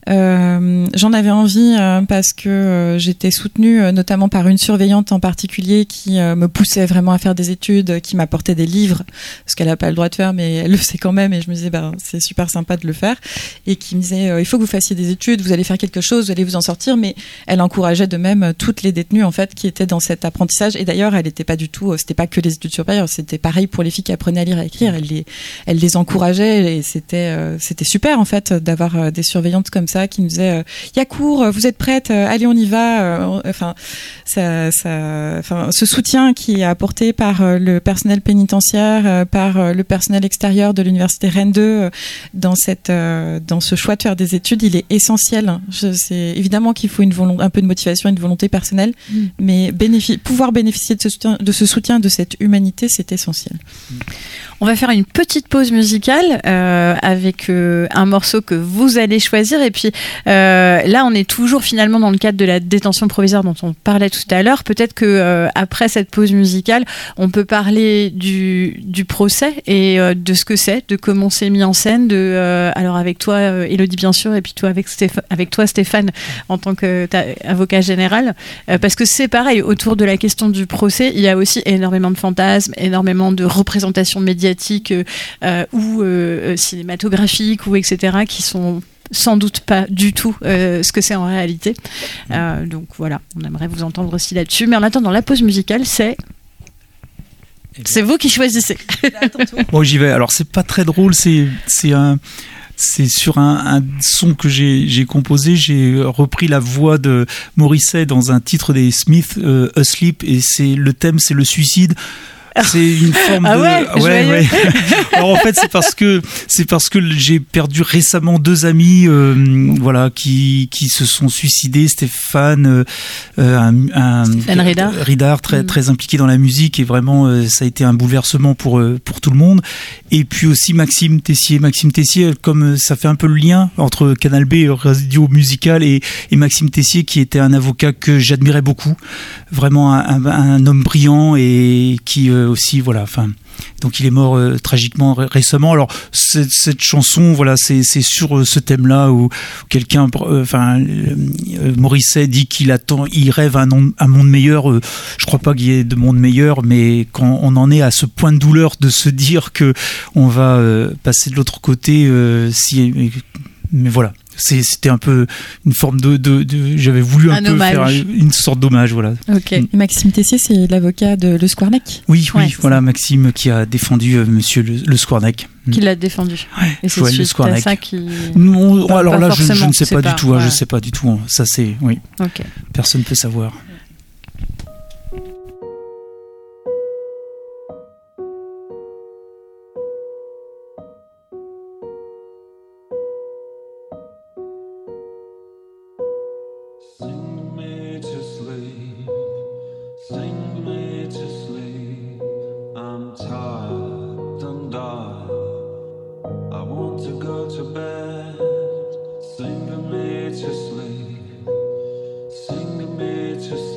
Euh, j'en avais envie euh, parce que euh, j'étais soutenue euh, notamment par une surveillante en particulier qui euh, me poussait vraiment à faire des études, qui m'apportait des livres, ce qu'elle n'a pas le droit de faire, mais elle le sait quand même, et je me disais bah, c'est super sympa de le faire, et qui me disait euh, il faut que vous fassiez des études, vous allez faire quelque chose, vous allez vous en sortir, mais elle encourageait de même toutes les détenues en fait qui étaient dans cet apprentissage. Et d'ailleurs elle n'était pas du tout, c'était pas que les études supérieures, c'était pareil pour les filles qui apprenaient à lire et à écrire, elle les, elle les encourageait encourageait et c'était euh, c'était super en fait d'avoir euh, des surveillantes comme ça qui nous disaient euh, il y a cours, vous êtes prêtes, allez on y va. Euh, enfin ça, ça, enfin ce soutien qui est apporté par euh, le personnel pénitentiaire, euh, par euh, le personnel extérieur de l'université Rennes deux euh, dans cette euh, dans ce choix de faire des études, il est essentiel. Je, c'est évidemment qu'il faut une volonté, un peu de motivation et une volonté personnelle, mmh. mais bénéfi- pouvoir bénéficier de ce soutien, de ce soutien, de cette humanité, c'est essentiel. On va faire une petite pause musicale euh, avec euh, un morceau que vous allez choisir. Et puis euh, là, on est toujours finalement dans le cadre de la détention provisoire dont on parlait tout à l'heure. Peut-être que euh, après cette pause musicale, on peut parler du, du procès et euh, de ce que c'est, de comment c'est mis en scène. De, euh, alors avec toi, euh, Élodie, bien sûr, et puis toi avec, Stéph- avec toi, Stéphane, en tant qu'avocat général. Euh, parce que c'est pareil, autour de la question du procès, il y a aussi énormément de fantasmes, énormément de représentations médiatiques euh, ou euh, cinématographiques ou et cetera qui sont sans doute pas du tout euh, ce que c'est en réalité. Euh, donc voilà, on aimerait vous entendre aussi là-dessus. Mais en attendant, la pause musicale, c'est c'est vous qui choisissez. Bon, j'y vais. Alors c'est pas très drôle, c'est c'est un c'est sur un, un son que j'ai, j'ai composé. J'ai repris la voix de Morrissey dans un titre des Smiths, euh, Asleep, et c'est le thème, c'est le suicide. C'est une forme ah de ouais, ouais, ouais. Alors en fait c'est parce que c'est parce que j'ai perdu récemment deux amis euh, voilà qui qui se sont suicidés. Stéphane euh, un, un Stéphane Ridard, Ridard très mm. très impliqué dans la musique et vraiment euh, ça a été un bouleversement pour euh, pour tout le monde. Et puis aussi Maxime Tessier Maxime Tessier comme ça fait un peu le lien entre Canal B Radio Musical et et Maxime Tessier qui était un avocat que j'admirais beaucoup, vraiment un, un, un homme brillant et qui euh, aussi voilà enfin donc il est mort euh, tragiquement ré- récemment. Alors cette, cette chanson voilà c'est c'est sur euh, ce thème-là où, où quelqu'un enfin euh, euh, Morrissey dit qu'il attend il rêve un, non, un monde meilleur. Euh, je crois pas qu'il y ait de monde meilleur, mais quand on en est à ce point de douleur de se dire que on va euh, passer de l'autre côté euh, si mais, mais voilà. C'est, c'était un peu une forme de, de, de j'avais voulu un, un peu hommage. Faire une sorte d'hommage, voilà. Ok. Et Maxime Tessier, c'est l'avocat de Le Squarneck. Oui, oui, ouais, voilà, ça. Maxime qui a défendu euh, Monsieur Le, Le Squarneck. Qui l'a défendu. Ouais, et c'est Joël Le Squarneck. ça qui. Non, pas, alors pas là, je, je ne sais pas, pas du tout. Ouais. Ouais. Je sais pas du tout. Ça, c'est oui. Ok. Personne ne peut savoir. Sing to me to sleep, sing to me to sleep.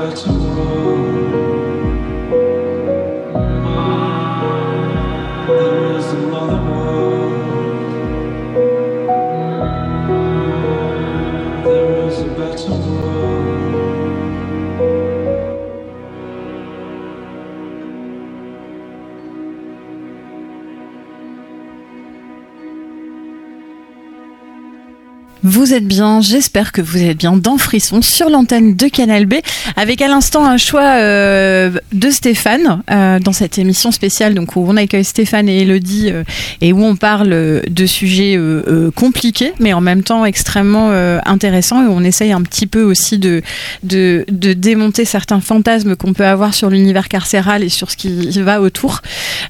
Vous êtes bien, j'espère que vous êtes bien dans Frisson sur l'antenne de Canal B, avec à l'instant un choix euh, de Stéphane euh, dans cette émission spéciale donc, où on accueille Stéphane et Élodie euh, et où on parle de sujets euh, euh, compliqués mais en même temps extrêmement euh, intéressants, et où on essaye un petit peu aussi de, de, de démonter certains fantasmes qu'on peut avoir sur l'univers carcéral et sur ce qui va autour.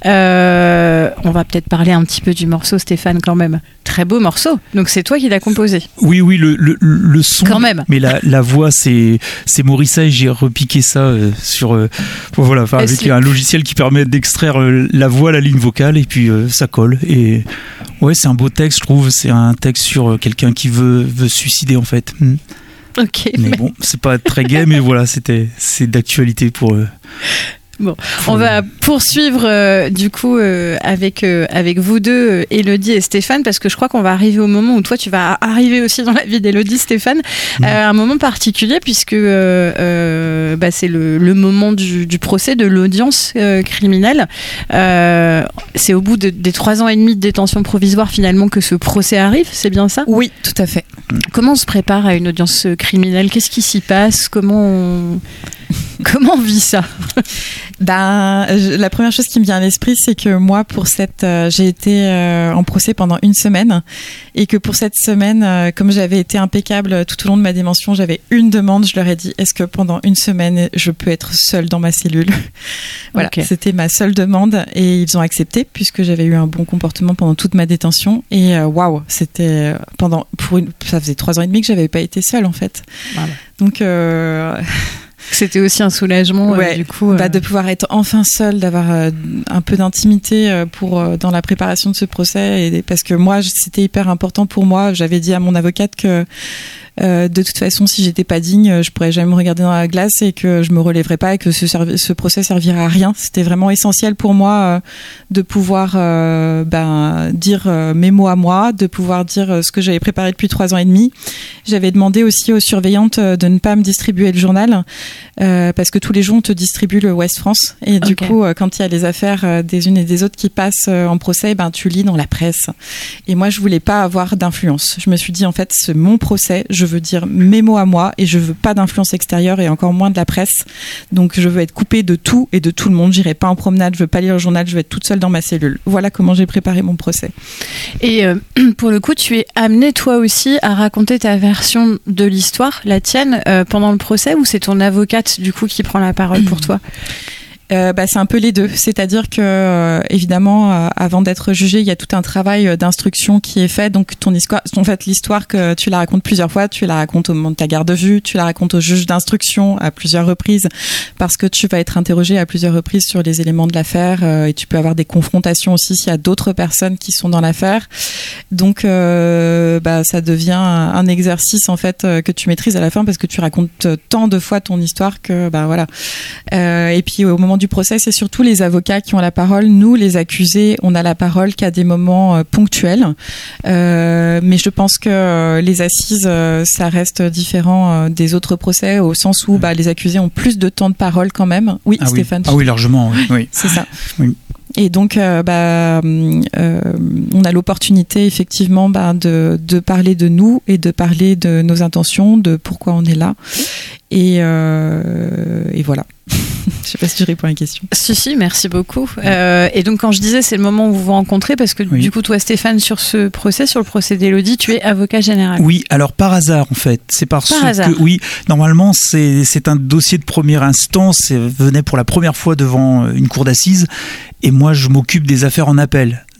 Euh, on va peut-être parler un petit peu du morceau, Stéphane, quand même. Très beau morceau, donc c'est toi qui l'as composé. Oui, oui, le, le, le son. Quand même. Mais la, la voix, c'est, c'est Morissa, et j'ai repiqué ça euh, sur. Euh, voilà, enfin, avec un logiciel qui permet d'extraire euh, la voix, la ligne vocale, et puis euh, ça colle. Et ouais, c'est un beau texte, je trouve. C'est un texte sur euh, quelqu'un qui veut, veut se suicider, en fait. Hmm. Ok. Mais, mais bon, c'est pas très gai, mais voilà, c'était, c'est d'actualité pour. Euh, Bon, on va poursuivre euh, du coup euh, avec euh, avec vous deux, euh, Élodie et Stéphane, parce que je crois qu'on va arriver au moment où toi tu vas arriver aussi dans la vie d'Élodie, Stéphane, mmh. euh, un moment particulier puisque euh, euh, bah, c'est le, le moment du, du procès, de l'audience euh, criminelle. Euh, c'est au bout de, des trois ans et demi de détention provisoire finalement que ce procès arrive, c'est bien ça ? Oui, tout à fait. Comment on se prépare à une audience criminelle ? Qu'est-ce qui s'y passe ? Comment on... Comment on vit ça ? Ben, je, la première chose qui me vient à l'esprit, c'est que moi, pour cette, euh, j'ai été euh, en procès pendant une semaine, et que pour cette semaine, euh, comme j'avais été impeccable tout au long de ma détention, j'avais une demande. Je leur ai dit: est-ce que pendant une semaine, je peux être seule dans ma cellule ? Voilà, okay. C'était ma seule demande, et ils ont accepté puisque j'avais eu un bon comportement pendant toute ma détention. Et waouh, wow, c'était pendant pour une, ça faisait trois ans et demi que j'avais pas été seule en fait. Voilà. Donc euh, c'était aussi un soulagement ouais, euh, du coup euh... bah, de pouvoir être enfin seule, d'avoir euh, un peu d'intimité euh, pour euh, dans la préparation de ce procès, et parce que moi c'était hyper important pour moi. J'avais dit à mon avocate que Euh, de toute façon, si j'étais pas digne, je pourrais jamais me regarder dans la glace, et que je me relèverais pas, et que ce, servi- ce procès servirait à rien. C'était vraiment essentiel pour moi euh, de pouvoir euh, ben, dire euh, mes mots à moi, de pouvoir dire euh, ce que j'avais préparé depuis trois ans et demi. J'avais demandé aussi aux surveillantes euh, de ne pas me distribuer le journal, euh, parce que tous les jours on te distribue le Ouest France, et du okay. coup euh, quand il y a les affaires euh, des unes et des autres qui passent euh, en procès, ben tu lis dans la presse. Et moi je voulais pas avoir d'influence. Je me suis dit en fait c'est mon procès, je veux dire mes mots à moi, et je veux pas d'influence extérieure, et encore moins de la presse. Donc je veux être coupée de tout et de tout le monde. J'irai pas en promenade, je veux pas lire le journal, je veux être toute seule dans ma cellule. Voilà comment j'ai préparé mon procès. Et euh, pour le coup, tu es amenée toi aussi à raconter ta version de l'histoire, la tienne, euh, pendant le procès, ou c'est ton avocate du coup qui prend la parole pour toi ? Euh, bah, c'est un peu les deux. C'est-à-dire que, euh, évidemment, euh, avant d'être jugé, il y a tout un travail d'instruction qui est fait. Donc, ton histoire, en fait, l'histoire que tu la racontes plusieurs fois, tu la racontes au moment de ta garde de vue, tu la racontes au juge d'instruction à plusieurs reprises, parce que tu vas être interrogé à plusieurs reprises sur les éléments de l'affaire, euh, et tu peux avoir des confrontations aussi s'il y a d'autres personnes qui sont dans l'affaire. Donc, euh, bah, ça devient un, un exercice, en fait, euh, que tu maîtrises à la fin, parce que tu racontes tant de fois ton histoire que, bah, voilà. Euh, et puis, au moment du procès, c'est surtout les avocats qui ont la parole. Nous, les accusés, on a la parole qu'à des moments euh, ponctuels. Euh, mais je pense que euh, les assises, euh, ça reste différent euh, des autres procès, au sens où bah, les accusés ont plus de temps de parole quand même. Oui, ah Stéphane. Oui. Ah oui, largement. Oui. oui. C'est ça. Oui. Et donc, euh, bah, euh, on a l'opportunité effectivement bah, de, de parler de nous, et de parler de nos intentions, de pourquoi on est là. Et, euh, et voilà. Je sais pas si tu réponds à la question. Si, si, merci beaucoup. Euh, et donc, quand je disais, c'est le moment où vous vous rencontrez, parce que oui. du coup, toi, Stéphane, sur ce procès, sur le procès d'Élodie, tu es avocat général. Oui, alors par hasard, en fait. C'est parce par que, hasard. oui, normalement, c'est, c'est un dossier de première instance, ça venait pour la première fois devant une cour d'assises, et moi, je m'occupe des affaires en appel.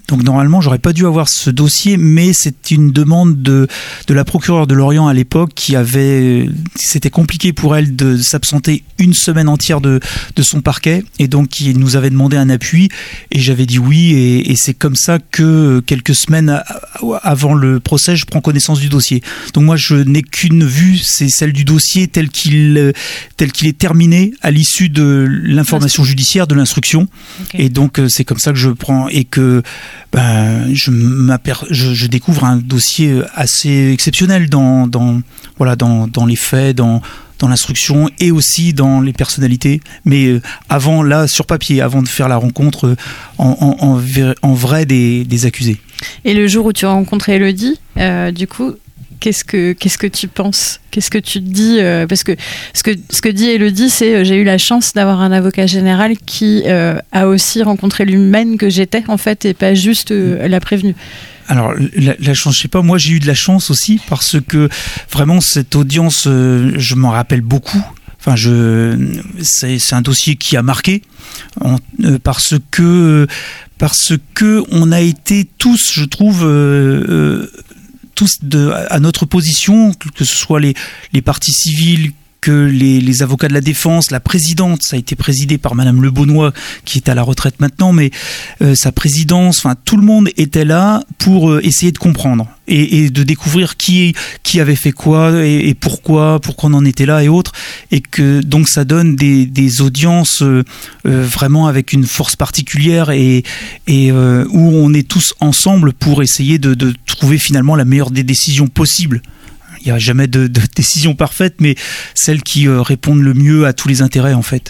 Donc normalement, j'aurais pas dû avoir ce dossier, mais c'est une demande de de la procureure de Lorient à l'époque qui avait, c'était compliqué pour elle de s'absenter une semaine entière de de son parquet, et donc qui nous avait demandé un appui, et j'avais dit oui, et, et c'est comme ça que quelques semaines avant le procès, je prends connaissance du dossier. Donc moi, je n'ai qu'une vue, c'est celle du dossier tel qu'il tel qu'il est terminé à l'issue de l'information judiciaire, de l'instruction, okay. Et donc c'est comme ça que je prends, et que ben, je, je, je découvre un dossier assez exceptionnel dans, dans, voilà, dans, dans les faits, dans, dans l'instruction et aussi dans les personnalités. Mais avant, là, sur papier, avant de faire la rencontre en, en, en, en vrai des, des accusés. Et le jour où tu as rencontré Élodie, euh, du coup, Qu'est-ce que, qu'est-ce que tu penses ? Qu'est-ce que tu te dis ? euh, Parce que ce que, ce que dit Élodie, c'est euh, j'ai eu la chance d'avoir un avocat général qui euh, a aussi rencontré l'humaine que j'étais, en fait, et pas juste euh, la prévenue. Alors, la, la chance, je sais pas, moi j'ai eu de la chance aussi, parce que vraiment cette audience, euh, je m'en rappelle beaucoup. Enfin, je, c'est, c'est un dossier qui a marqué, en, euh, parce que, parce que on a été tous, je trouve, euh, euh, tous de, à notre position, que ce soit les, les parties civiles, que les, les avocats de la défense, la présidente, ça a été présidé par Madame Le Beaunois, qui est à la retraite maintenant, mais euh, sa présidence, enfin tout le monde était là pour euh, essayer de comprendre et, et de découvrir qui, qui avait fait quoi et, et pourquoi, pourquoi on en était là et autres, et que donc ça donne des, des audiences euh, euh, vraiment avec une force particulière et, et euh, où on est tous ensemble pour essayer de, de trouver finalement la meilleure des décisions possibles. Il n'y a jamais de, de décision parfaite, mais celles qui euh, répondent le mieux à tous les intérêts, en fait.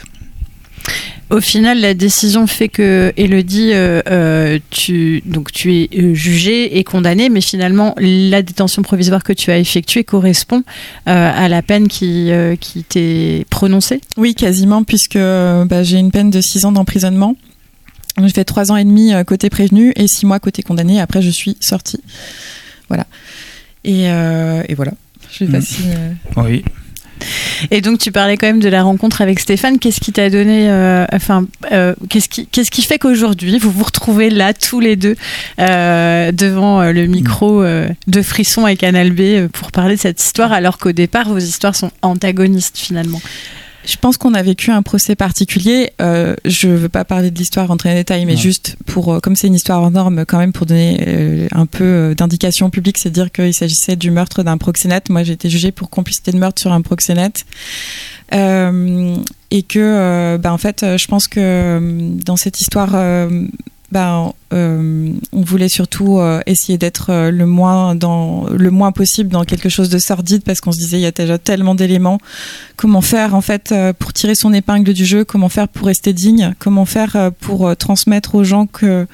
Au final, la décision fait que Élodie, euh, euh, tu, donc tu es jugée et condamnée, mais finalement, la détention provisoire que tu as effectuée correspond euh, à la peine qui, euh, qui t'est prononcée ? Oui, quasiment, puisque bah, j'ai une peine de six ans d'emprisonnement. J'ai fait trois ans et demi côté prévenu et six mois côté condamné. Après, je suis sortie. Voilà. Et, euh, et voilà. Je sais pas mmh. si. Euh... Oui. Et donc tu parlais quand même de la rencontre avec Stéphane. Qu'est-ce qui t'a donné, euh, enfin, euh, qu'est-ce qui, qu'est-ce qui fait qu'aujourd'hui vous vous retrouvez là tous les deux euh, devant euh, le micro euh, de Frisson et Canal B euh, pour parler de cette histoire, alors qu'au départ vos histoires sont antagonistes finalement? Je pense qu'on a vécu un procès particulier. Euh, je ne veux pas parler de l'histoire, rentrer dans les détails, mais ouais. juste pour, euh, comme c'est une histoire hors norme, quand même pour donner euh, un peu euh, d'indication au public, c'est dire qu'il s'agissait du meurtre d'un proxénète. Moi, j'ai été jugée pour complicité de meurtre sur un proxénète. Euh, et que, euh, bah, en fait, je pense que euh, dans cette histoire, euh, bah, euh, on voulait surtout euh, essayer d'être euh, le moins dans le moins possible dans quelque chose de sordide, parce qu'on se disait il y a déjà tellement d'éléments. Comment faire en fait euh, pour tirer son épingle du jeu? Comment faire pour rester digne? Comment faire euh, pour euh, transmettre aux gens que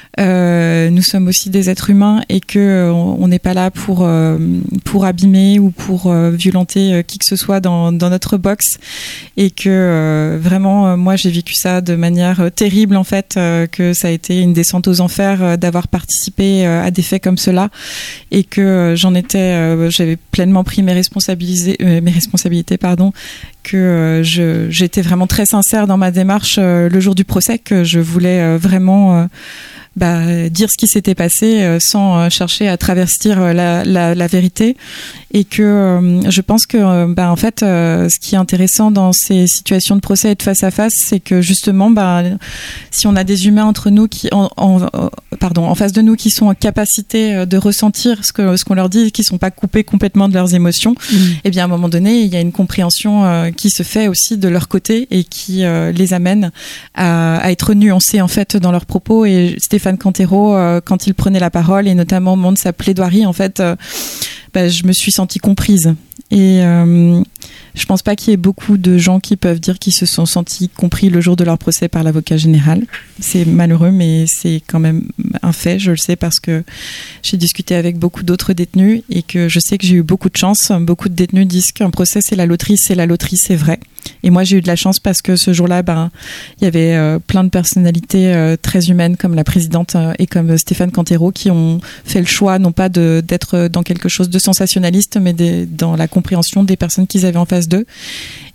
Euh, nous sommes aussi des êtres humains et que euh, on n'est pas là pour euh, pour abîmer ou pour euh, violenter euh, qui que ce soit dans dans notre box, et que euh, vraiment euh, moi j'ai vécu ça de manière euh, terrible en fait, euh, que ça a été une descente aux enfers euh, d'avoir participé euh, à des faits comme cela, et que euh, j'en étais euh, j'avais pleinement pris mes responsabilités euh, mes responsabilités pardon que euh, je j'étais vraiment très sincère dans ma démarche euh, le jour du procès, que je voulais euh, vraiment euh, Bah, dire ce qui s'était passé euh, sans euh, chercher à travestir euh, la, la, la vérité, et que euh, je pense que euh, bah, en fait euh, ce qui est intéressant dans ces situations de procès et de face à face, c'est que justement bah, si on a des humains entre nous qui en, en, euh, pardon, en face de nous qui sont en capacité euh, de ressentir ce, que, ce qu'on leur dit, qui ne sont pas coupés complètement de leurs émotions, mmh. et bien à un moment donné il y a une compréhension euh, qui se fait aussi de leur côté et qui euh, les amène à, à être nuancés en fait dans leurs propos. Et Stéphane Cantero, euh, quand il prenait la parole, et notamment au moment de sa plaidoirie, en fait, euh, bah, je me suis sentie comprise. Et euh, je pense pas qu'il y ait beaucoup de gens qui peuvent dire qu'ils se sont sentis compris le jour de leur procès par l'avocat général. C'est malheureux, mais c'est quand même un fait. Je le sais parce que j'ai discuté avec beaucoup d'autres détenus, et que je sais que j'ai eu beaucoup de chance. Beaucoup de détenus disent qu'un procès, c'est la loterie, c'est la loterie, c'est vrai. Et moi, j'ai eu de la chance parce que ce jour-là, ben, il y avait euh, plein de personnalités euh, très humaines comme la présidente euh, et comme Stéphane Cantero, qui ont fait le choix, non pas de, d'être dans quelque chose de sensationnaliste, mais des, dans la compréhension des personnes qu'ils avaient en face d'eux.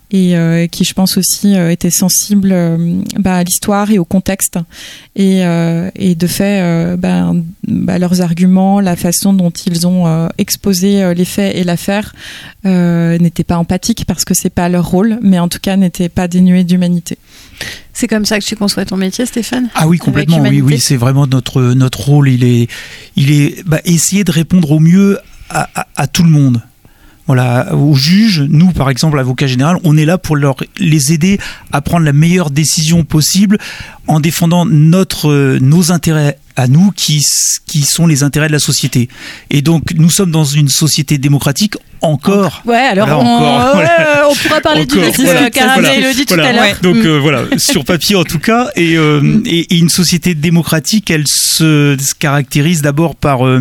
et euh, qui, je pense aussi, euh, étaient sensibles euh, bah, à l'histoire et au contexte. Et, euh, et de fait, euh, bah, bah, leurs arguments, la façon dont ils ont euh, exposé euh, les faits et l'affaire euh, n'étaient pas empathiques parce que c'est pas leur rôle, mais en tout cas n'étaient pas dénués d'humanité. C'est comme ça que tu conçois ton métier, Stéphane ? Ah oui, complètement. Oui, oui, c'est vraiment notre notre rôle. Il est, il est bah, essayer de répondre au mieux à, à, à tout le monde. Voilà, aux juges, nous par exemple, avocat général, on est là pour leur, les aider à prendre la meilleure décision possible en défendant notre, euh, nos intérêts à nous qui, qui sont les intérêts de la société. Et donc nous sommes dans une société démocratique encore. Ouais, alors voilà, on, encore, ouais, voilà. on pourra parler Encore, du défi voilà, Caram voilà, et Elodie tout voilà. à l'heure. Ouais. Donc euh, voilà, sur papier en tout cas. Et, euh, mm. et, et une société démocratique, elle se, se caractérise d'abord par... Euh,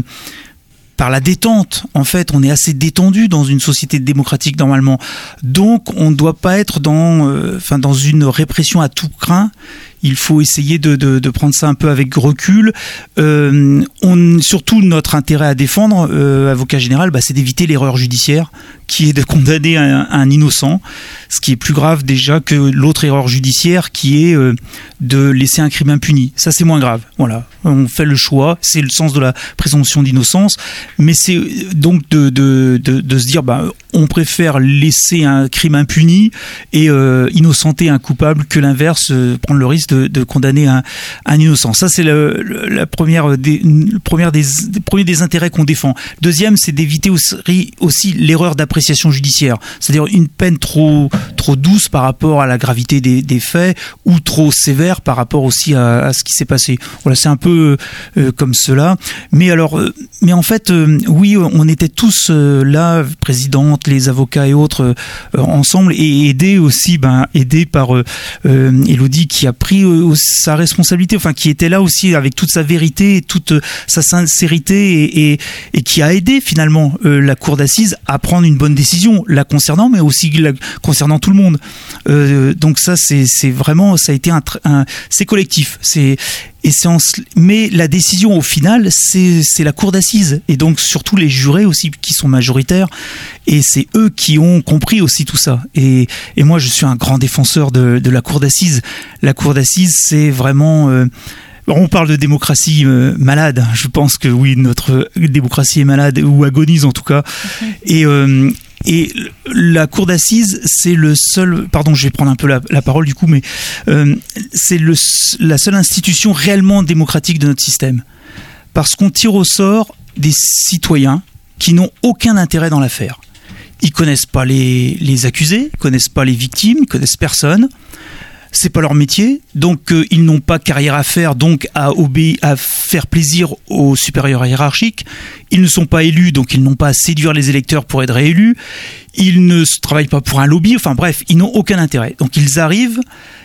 par la détente. En fait, on est assez détendu dans une société démocratique normalement. Donc, on ne doit pas être dans, euh, enfin, dans une répression à tout crin. Il faut essayer de, de, de prendre ça un peu avec recul. Euh, on, surtout, notre intérêt à défendre, euh, avocat général, bah, c'est d'éviter l'erreur judiciaire, qui est de condamner un, un innocent, ce qui est plus grave déjà que l'autre erreur judiciaire, qui est euh, de laisser un crime impuni. Ça, c'est moins grave. Voilà, on fait le choix, c'est le sens de la présomption d'innocence, mais c'est donc de, de, de, de se dire, bah, on préfère laisser un crime impuni et euh, innocenter un coupable que l'inverse, euh, prendre le risque de, de condamner un, un innocent. Ça, c'est le, le, la première des, le premier des, des, premier des intérêts qu'on défend. Deuxième, c'est d'éviter aussi, aussi l'erreur d'appréciation judiciaire, c'est-à-dire une peine trop, trop douce par rapport à la gravité des, des faits ou trop sévère par rapport aussi à, à ce qui s'est passé. Voilà, c'est un peu euh, comme cela. Mais alors, euh, mais en fait, euh, oui, on était tous euh, là, présidente, les avocats et autres, euh, ensemble, et aidés aussi, ben, aidés par euh, euh, Elodie qui a pris euh, sa responsabilité, enfin qui était là aussi avec toute sa vérité, toute euh, sa sincérité, et, et, et qui a aidé finalement euh, la cour d'assises à prendre une bonne décision, la concernant, mais aussi la, concernant tout le monde. Euh, donc ça, c'est, c'est vraiment, ça a été un, un c'est collectif, c'est Et c'est en, mais la décision au final, c'est, c'est la cour d'assises, et donc surtout les jurés aussi qui sont majoritaires, et c'est eux qui ont compris aussi tout ça. Et, et moi, je suis un grand défenseur de, de la cour d'assises. La cour d'assises, c'est vraiment... Euh, on parle de démocratie euh, malade. Je pense que oui, notre démocratie est malade, ou agonise en tout cas. Okay. Et... Euh, Et la cour d'assises, c'est le seul... Pardon, je vais prendre un peu la, la parole du coup, mais euh, c'est le, la seule institution réellement démocratique de notre système. Parce qu'on tire au sort des citoyens qui n'ont aucun intérêt dans l'affaire. Ils connaissent pas les, les accusés, ils connaissent pas les victimes, ils connaissent personne. C'est pas leur métier, donc euh, ils n'ont pas carrière à faire, donc à obéir, à faire plaisir aux supérieurs hiérarchiques. Ils ne sont pas élus, donc ils n'ont pas à séduire les électeurs pour être réélus. Ils ne travaillent pas pour un lobby, enfin bref, ils n'ont aucun intérêt. Donc ils arrivent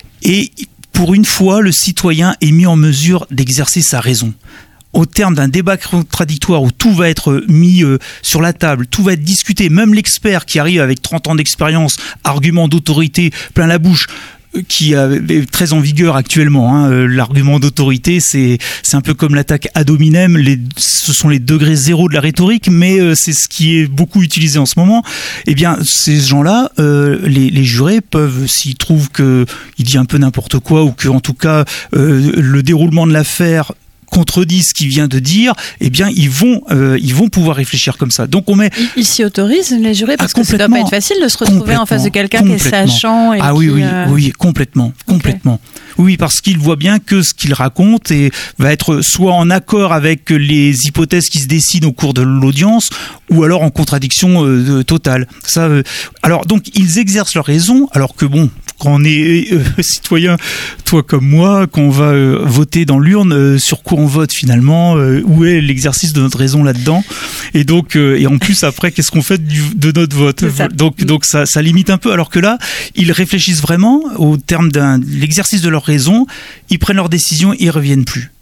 et pour une fois, le citoyen est mis en mesure d'exercer sa raison. Au terme d'un débat contradictoire où tout va être mis euh, sur la table, tout va être discuté, même l'expert qui arrive avec trente ans d'expérience, argument d'autorité plein la bouche, qui est très en vigueur actuellement, hein. L'argument d'autorité, c'est c'est un peu comme l'attaque ad hominem. Les, ce sont les degrés zéro de la rhétorique, mais euh, c'est ce qui est beaucoup utilisé en ce moment. Eh bien, ces gens-là, euh, les, les jurés peuvent, s'ils trouvent que il dit un peu n'importe quoi, ou que en tout cas euh, le déroulement de l'affaire contredit ce qu'il vient de dire, eh bien ils vont euh, ils vont pouvoir réfléchir comme ça. Donc on met ils, ils s'y autorisent les jurés parce ah, que ça doit pas être facile de se retrouver en face de quelqu'un qui est sachant et ah qui, oui oui euh... oui complètement complètement okay. Oui, parce qu'il voit bien que ce qu'il raconte et va être soit en accord avec les hypothèses qui se dessinent au cours de l'audience, ou alors en contradiction euh, totale. Ça euh... alors donc ils exercent leur raison, alors que bon, quand on est euh, citoyen, toi comme moi, quand on va euh, voter dans l'urne, euh, sur quoi on vote finalement, euh, où est l'exercice de notre raison là-dedans, et donc euh, et en plus après qu'est-ce qu'on fait du, de notre vote, donc donc ça ça limite un peu, alors que là ils réfléchissent vraiment au terme d'un l'exercice de leur raison, ils prennent leur décision et ils reviennent plus.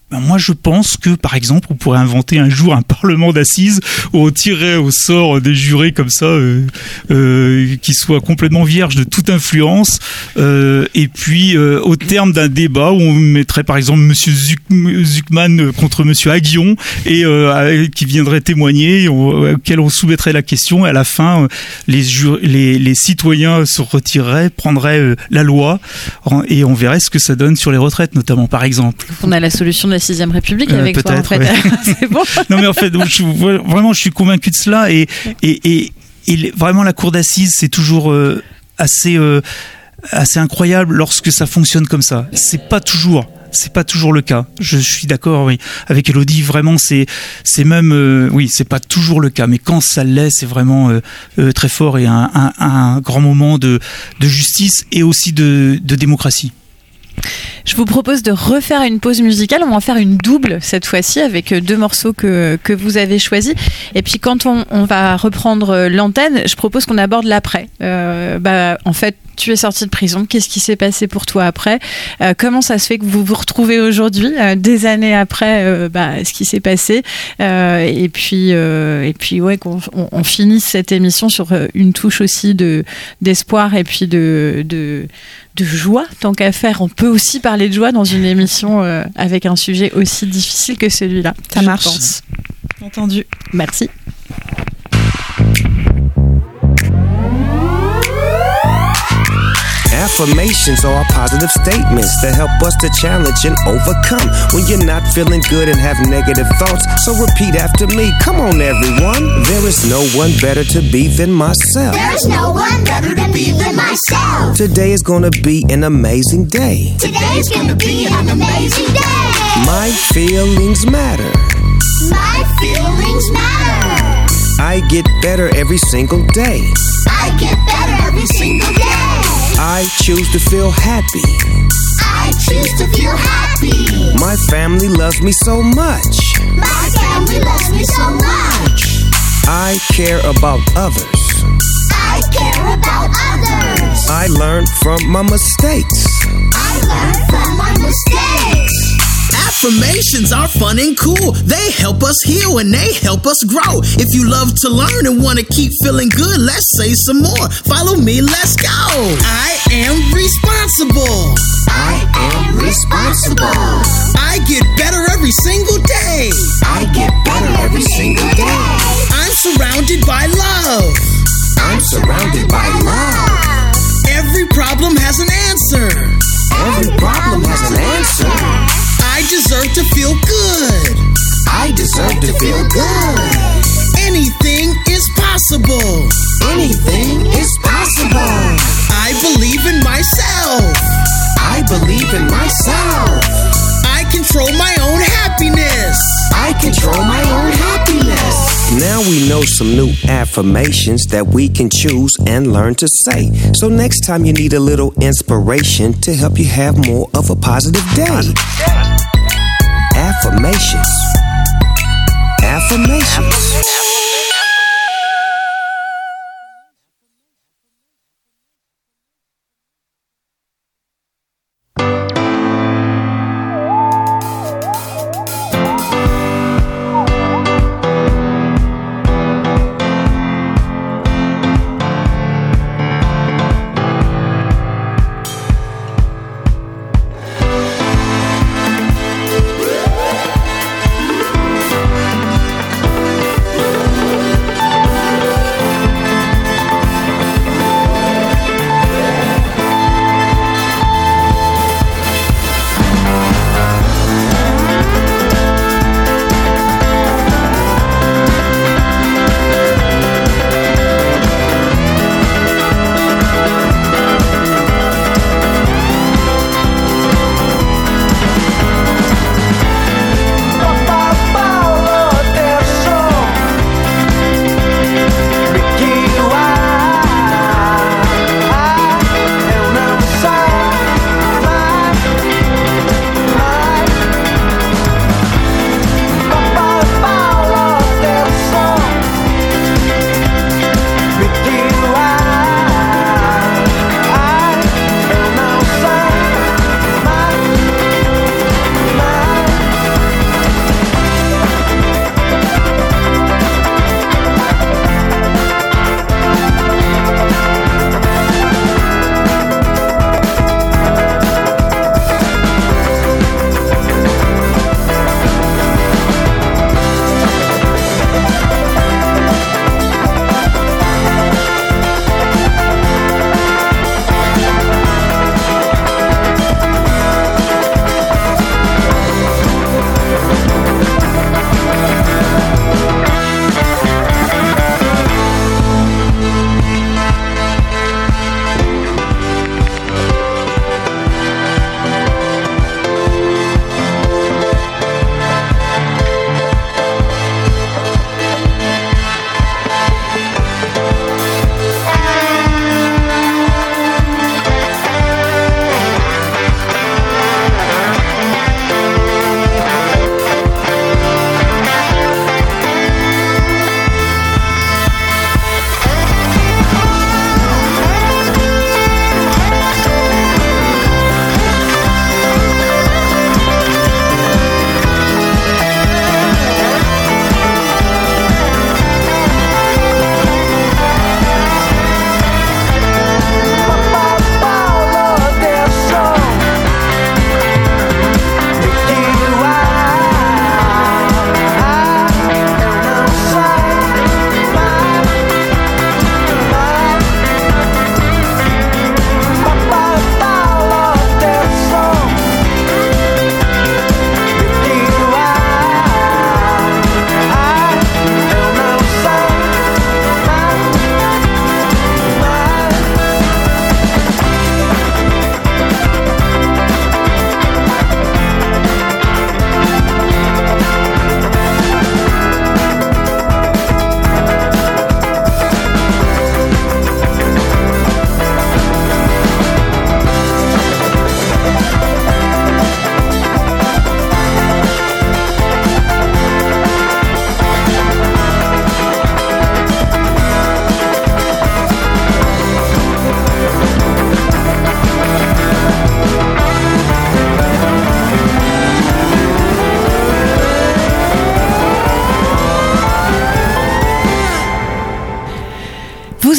Ben moi, je pense que, par exemple, on pourrait inventer un jour un parlement d'assises où on tirerait au sort des jurés comme ça, euh, euh, qui soient complètement vierges de toute influence, euh, et puis euh, au terme d'un débat où on mettrait par exemple Monsieur Zuck- Zuckman contre Monsieur Aguillon et euh, qui viendrait témoigner, et on, auquel on soumettrait la question, et à la fin, euh, les, jur- les, les citoyens se retireraient, prendraient euh, la loi, et on verrait ce que ça donne sur les retraites, notamment, par exemple. On a la solution de la sixième République avec euh, toi, en fait. Ouais. C'est bon. Non, mais en fait, je suis, vraiment, je suis convaincu de cela, et, et, et, et vraiment, la cour d'assises, c'est toujours euh, assez, euh, assez incroyable lorsque ça fonctionne comme ça. C'est pas toujours. C'est pas toujours le cas. Je suis d'accord, oui, avec Elodie. Vraiment, c'est, c'est même, euh, oui, c'est pas toujours le cas. Mais quand ça l'est, c'est vraiment euh, euh, très fort et un, un, un grand moment de, de justice et aussi de, de démocratie. Je vous propose de refaire une pause musicale. On va en faire une double cette fois-ci avec deux morceaux que, que vous avez choisis. Et puis quand on, on va reprendre l'antenne, je propose qu'on aborde l'après. Euh, bah, en fait, tu es sorti de prison. Qu'est-ce qui s'est passé pour toi après ? euh, Comment ça se fait que vous vous retrouvez aujourd'hui, euh, des années après euh, bah, ce qui s'est passé euh, Et puis, euh, et puis ouais, qu'on on, on finisse cette émission sur une touche aussi de, d'espoir et puis de... de de joie, tant qu'à faire. On peut aussi parler de joie dans une émission euh, avec un sujet aussi difficile que celui-là. Ça marche. Pense. Entendu. Merci. Affirmations are positive statements that help us to challenge and overcome when you're not feeling good and have negative thoughts. So repeat after me. Come on, everyone. There is no one better to be than myself. There is no one better to be than myself. Today is gonna be an amazing day. Today is gonna be an amazing day. My feelings matter. My feelings matter. I get better every single day. I get better every single day. I choose to feel happy. I choose to feel happy. My family loves me so much. My family loves me so much. I care about others. I care about others. I learn from my mistakes. I learn from my mistakes. Affirmations are fun and cool. They help us heal and they help us grow. If you love to learn and want to keep feeling good, let's say some more. Follow me, let's go. I am responsible. I am responsible. I get better every single day. I get better every single day. I'm surrounded by love. I'm surrounded by love. Every problem has an answer. Every problem has an answer. I deserve to feel good. I deserve to feel good. Anything is possible. Anything is possible. I believe in myself. I believe in myself. I control my own happiness. I control my own happiness. Now we know some new affirmations that we can choose and learn to say. So next time you need a little inspiration to help you have more of a positive day. Affirmations. Affirmations.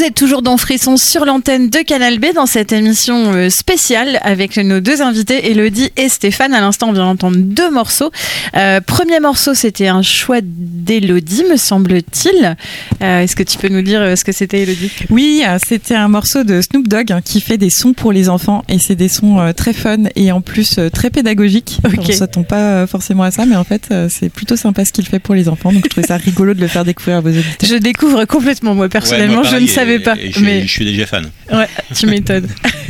êtes toujours dans Frisson sur l'antenne de Canal B dans cette émission euh, spéciale avec nos deux invités, Élodie et Stéphane. À l'instant, on vient d'entendre deux morceaux. Euh, premier morceau, c'était un choix d'Élodie, me semble-t-il. Euh, est-ce que tu peux nous dire ce que c'était, Élodie ? Oui, c'était un morceau de Snoop Dogg hein, qui fait des sons pour les enfants et c'est des sons euh, très fun et en plus euh, très pédagogiques. Okay. On ne s'attend pas euh, forcément à ça, mais en fait, euh, c'est plutôt sympa ce qu'il fait pour les enfants. Donc, je trouvais ça rigolo de le faire découvrir à vos auditeurs. Je découvre complètement, moi, personnellement, ouais, moi, pareil, je ne savais pas. Et je, mais... je suis déjà fan. Ouais, tu m'étonnes.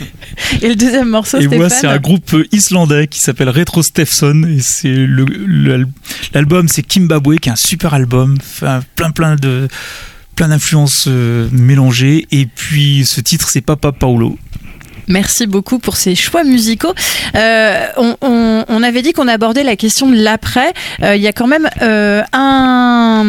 Et le deuxième morceau, et Stéphane. moi, c'est un groupe islandais qui s'appelle Retro Stefson. Et c'est le, le, l'album, c'est Kimbabwe, qui est un super album. Enfin, plein, plein de, plein d'influences euh, mélangées. Et puis, ce titre, c'est Papa Paolo. Merci beaucoup pour ces choix musicaux. Euh, on, on, on avait dit qu'on abordait la question de l'après. Il euh, y a quand même euh, un...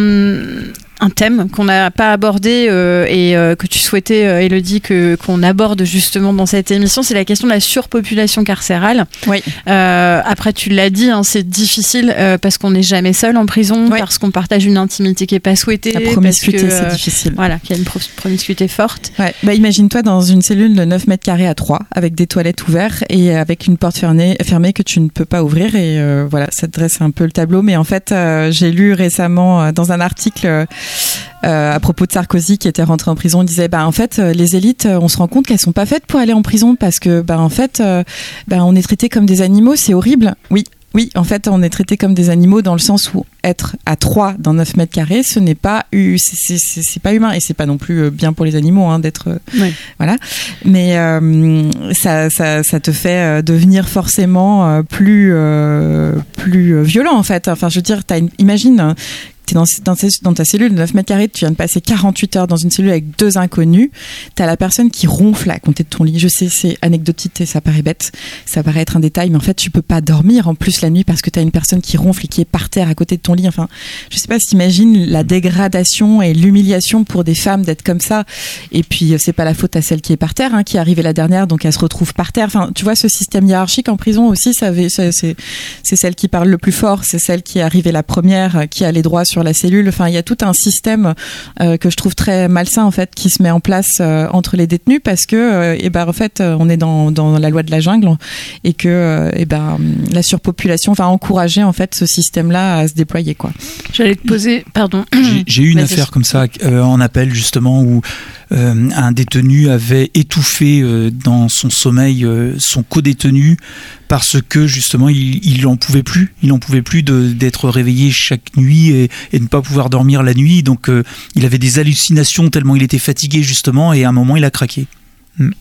un thème qu'on n'a pas abordé euh, et euh, que tu souhaitais, euh, Élodie, que, qu'on aborde justement dans cette émission, c'est la question de la surpopulation carcérale. Oui. Euh, après, tu l'as dit, hein, c'est difficile euh, parce qu'on n'est jamais seul en prison, oui. parce qu'on partage une intimité qui n'est pas souhaitée. La promiscuité, parce que, c'est euh, difficile. Voilà, qu'il y a une pro- promiscuité forte. Ouais. Bah, imagine-toi dans une cellule de neuf mètres carrés à trois, avec des toilettes ouvertes et avec une porte fermée, fermée que tu ne peux pas ouvrir. Et euh, voilà, ça te dresse un peu le tableau. Mais en fait, euh, j'ai lu récemment euh, dans un article... Euh, Euh, à propos de Sarkozy qui était rentré en prison, il disait bah en fait euh, les élites, euh, on se rend compte qu'elles sont pas faites pour aller en prison parce que bah en fait euh, bah, on est traités comme des animaux, c'est horrible. Oui. Oui, en fait, on est traités comme des animaux dans le sens où être à trois dans neuf mètres carrés, ce n'est pas, c'est, c'est, c'est, c'est pas humain et c'est pas non plus bien pour les animaux hein, d'être, oui. voilà. Mais euh, ça, ça, ça te fait devenir forcément plus, euh, plus violent en fait. Enfin, je veux dire, t'as une, imagine. T'es dans, dans, dans ta cellule de neuf mètres carrés, tu viens de passer quarante-huit heures dans une cellule avec deux inconnus, t'as la personne qui ronfle à côté de ton lit. Je sais, c'est anecdotique et ça paraît bête, ça paraît être un détail, mais en fait tu peux pas dormir en plus la nuit parce que t'as une personne qui ronfle et qui est par terre à côté de ton lit. Enfin, je sais pas si t'imagines la dégradation et l'humiliation pour des femmes d'être comme ça. Et puis c'est pas la faute à celle qui est par terre, hein, qui est arrivée la dernière, donc elle se retrouve par terre. Enfin, tu vois, ce système hiérarchique en prison aussi, ça, ça, c'est, c'est celle qui parle le plus fort, c'est celle qui est arrivée la première, qui a les droits sur la cellule. Enfin, il y a tout un système euh, que je trouve très malsain en fait, qui se met en place euh, entre les détenus parce que, euh, et ben en fait, on est dans, dans la loi de la jungle et que, euh, et ben la surpopulation va encourager en fait ce système-là à se déployer quoi. J'allais te poser, pardon. J'ai, j'ai eu une Vas-y. affaire comme ça euh, en appel justement où euh, un détenu avait étouffé euh, dans son sommeil euh, son co-détenu parce que justement il, il en pouvait plus, il en pouvait plus de, d'être réveillé chaque nuit et, et de ne pas pouvoir dormir la nuit. Donc euh, il avait des hallucinations tellement il était fatigué justement et à un moment il a craqué. Mm.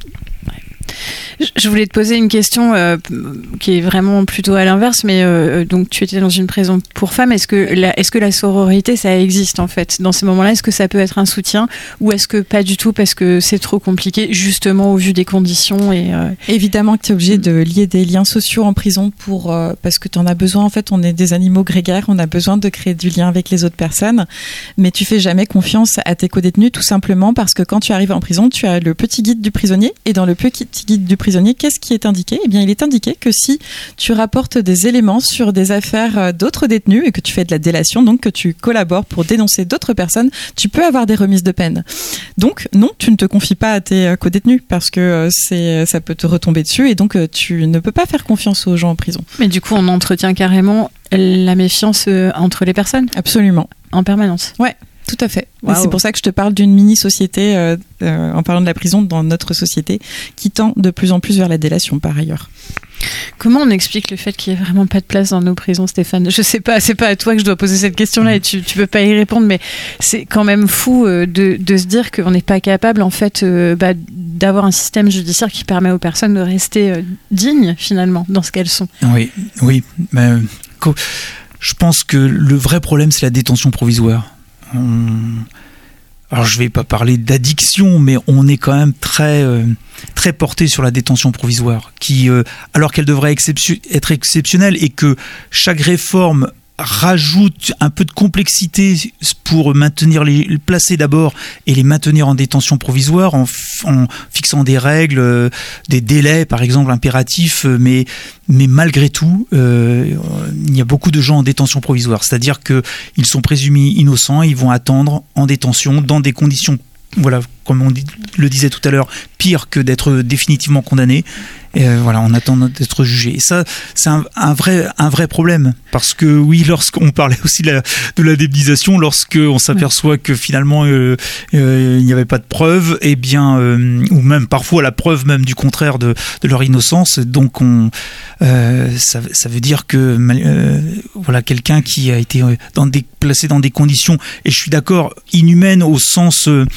Je voulais te poser une question euh, qui est vraiment plutôt à l'inverse, mais euh, donc tu étais dans une prison pour femmes. Est-ce que la, est-ce que la sororité, ça existe en fait dans ces moments-là? Est-ce que ça peut être un soutien ou est-ce que pas du tout parce que c'est trop compliqué justement au vu des conditions et euh... Évidemment que tu es obligé de lier des liens sociaux en prison pour euh, parce que tu en as besoin. En fait, on est des animaux grégaires, on a besoin de créer du lien avec les autres personnes, mais tu fais jamais confiance à tes co-détenus tout simplement parce que quand tu arrives en prison, tu as le petit guide du prisonnier et dans le petit guide du prisonnier, qu'est-ce qui est indiqué? Eh bien, il est indiqué que si tu rapportes des éléments sur des affaires d'autres détenus et que tu fais de la délation, donc que tu collabores pour dénoncer d'autres personnes, tu peux avoir des remises de peine. Donc, non, tu ne te confies pas à tes co-détenus parce que c'est, ça peut te retomber dessus et donc tu ne peux pas faire confiance aux gens en prison. Mais du coup, on entretient carrément la méfiance entre les personnes? Absolument. En permanence? Ouais. Tout à fait. Wow. Et c'est pour ça que je te parle d'une mini-société, euh, euh, en parlant de la prison, dans notre société, qui tend de plus en plus vers la délation, par ailleurs. Comment on explique le fait qu'il n'y ait vraiment pas de place dans nos prisons, Stéphane? Je sais pas, c'est pas à toi que je dois poser cette question-là et tu, tu peux pas y répondre, mais c'est quand même fou euh, de, de se dire qu'on n'est pas capable, en fait, euh, bah, d'avoir un système judiciaire qui permet aux personnes de rester euh, dignes, finalement, dans ce qu'elles sont. Oui, oui. Mais, euh, je pense que le vrai problème, c'est la détention provisoire. On... Alors je vais pas parler d'addiction, mais on est quand même très euh, très porté sur la détention provisoire, qui euh, alors qu'elle devrait exception- être exceptionnelle et que chaque réforme rajoute un peu de complexité pour maintenir les, les placer d'abord et les maintenir en détention provisoire en, en fixant des règles, euh, des délais par exemple impératifs, euh, mais mais malgré tout euh, il y a beaucoup de gens en détention provisoire, c'est-à-dire que ils sont présumés innocents, ils vont attendre en détention dans des conditions voilà comme on dit, le disait tout à l'heure, pire que d'être définitivement condamné. Et euh, voilà, on attend d'être jugé. Et ça, c'est un, un vrai, un vrai problème. Parce que oui, lorsqu'on parlait aussi de la, de l'indemnisation, lorsqu'on s'aperçoit que finalement euh, euh, il n'y avait pas de preuve, eh bien, euh, ou même parfois la preuve même du contraire de, de leur innocence, donc on, euh, ça, ça veut dire que euh, voilà, quelqu'un qui a été dans des, placé dans des conditions, et je suis d'accord, inhumaines au sens euh,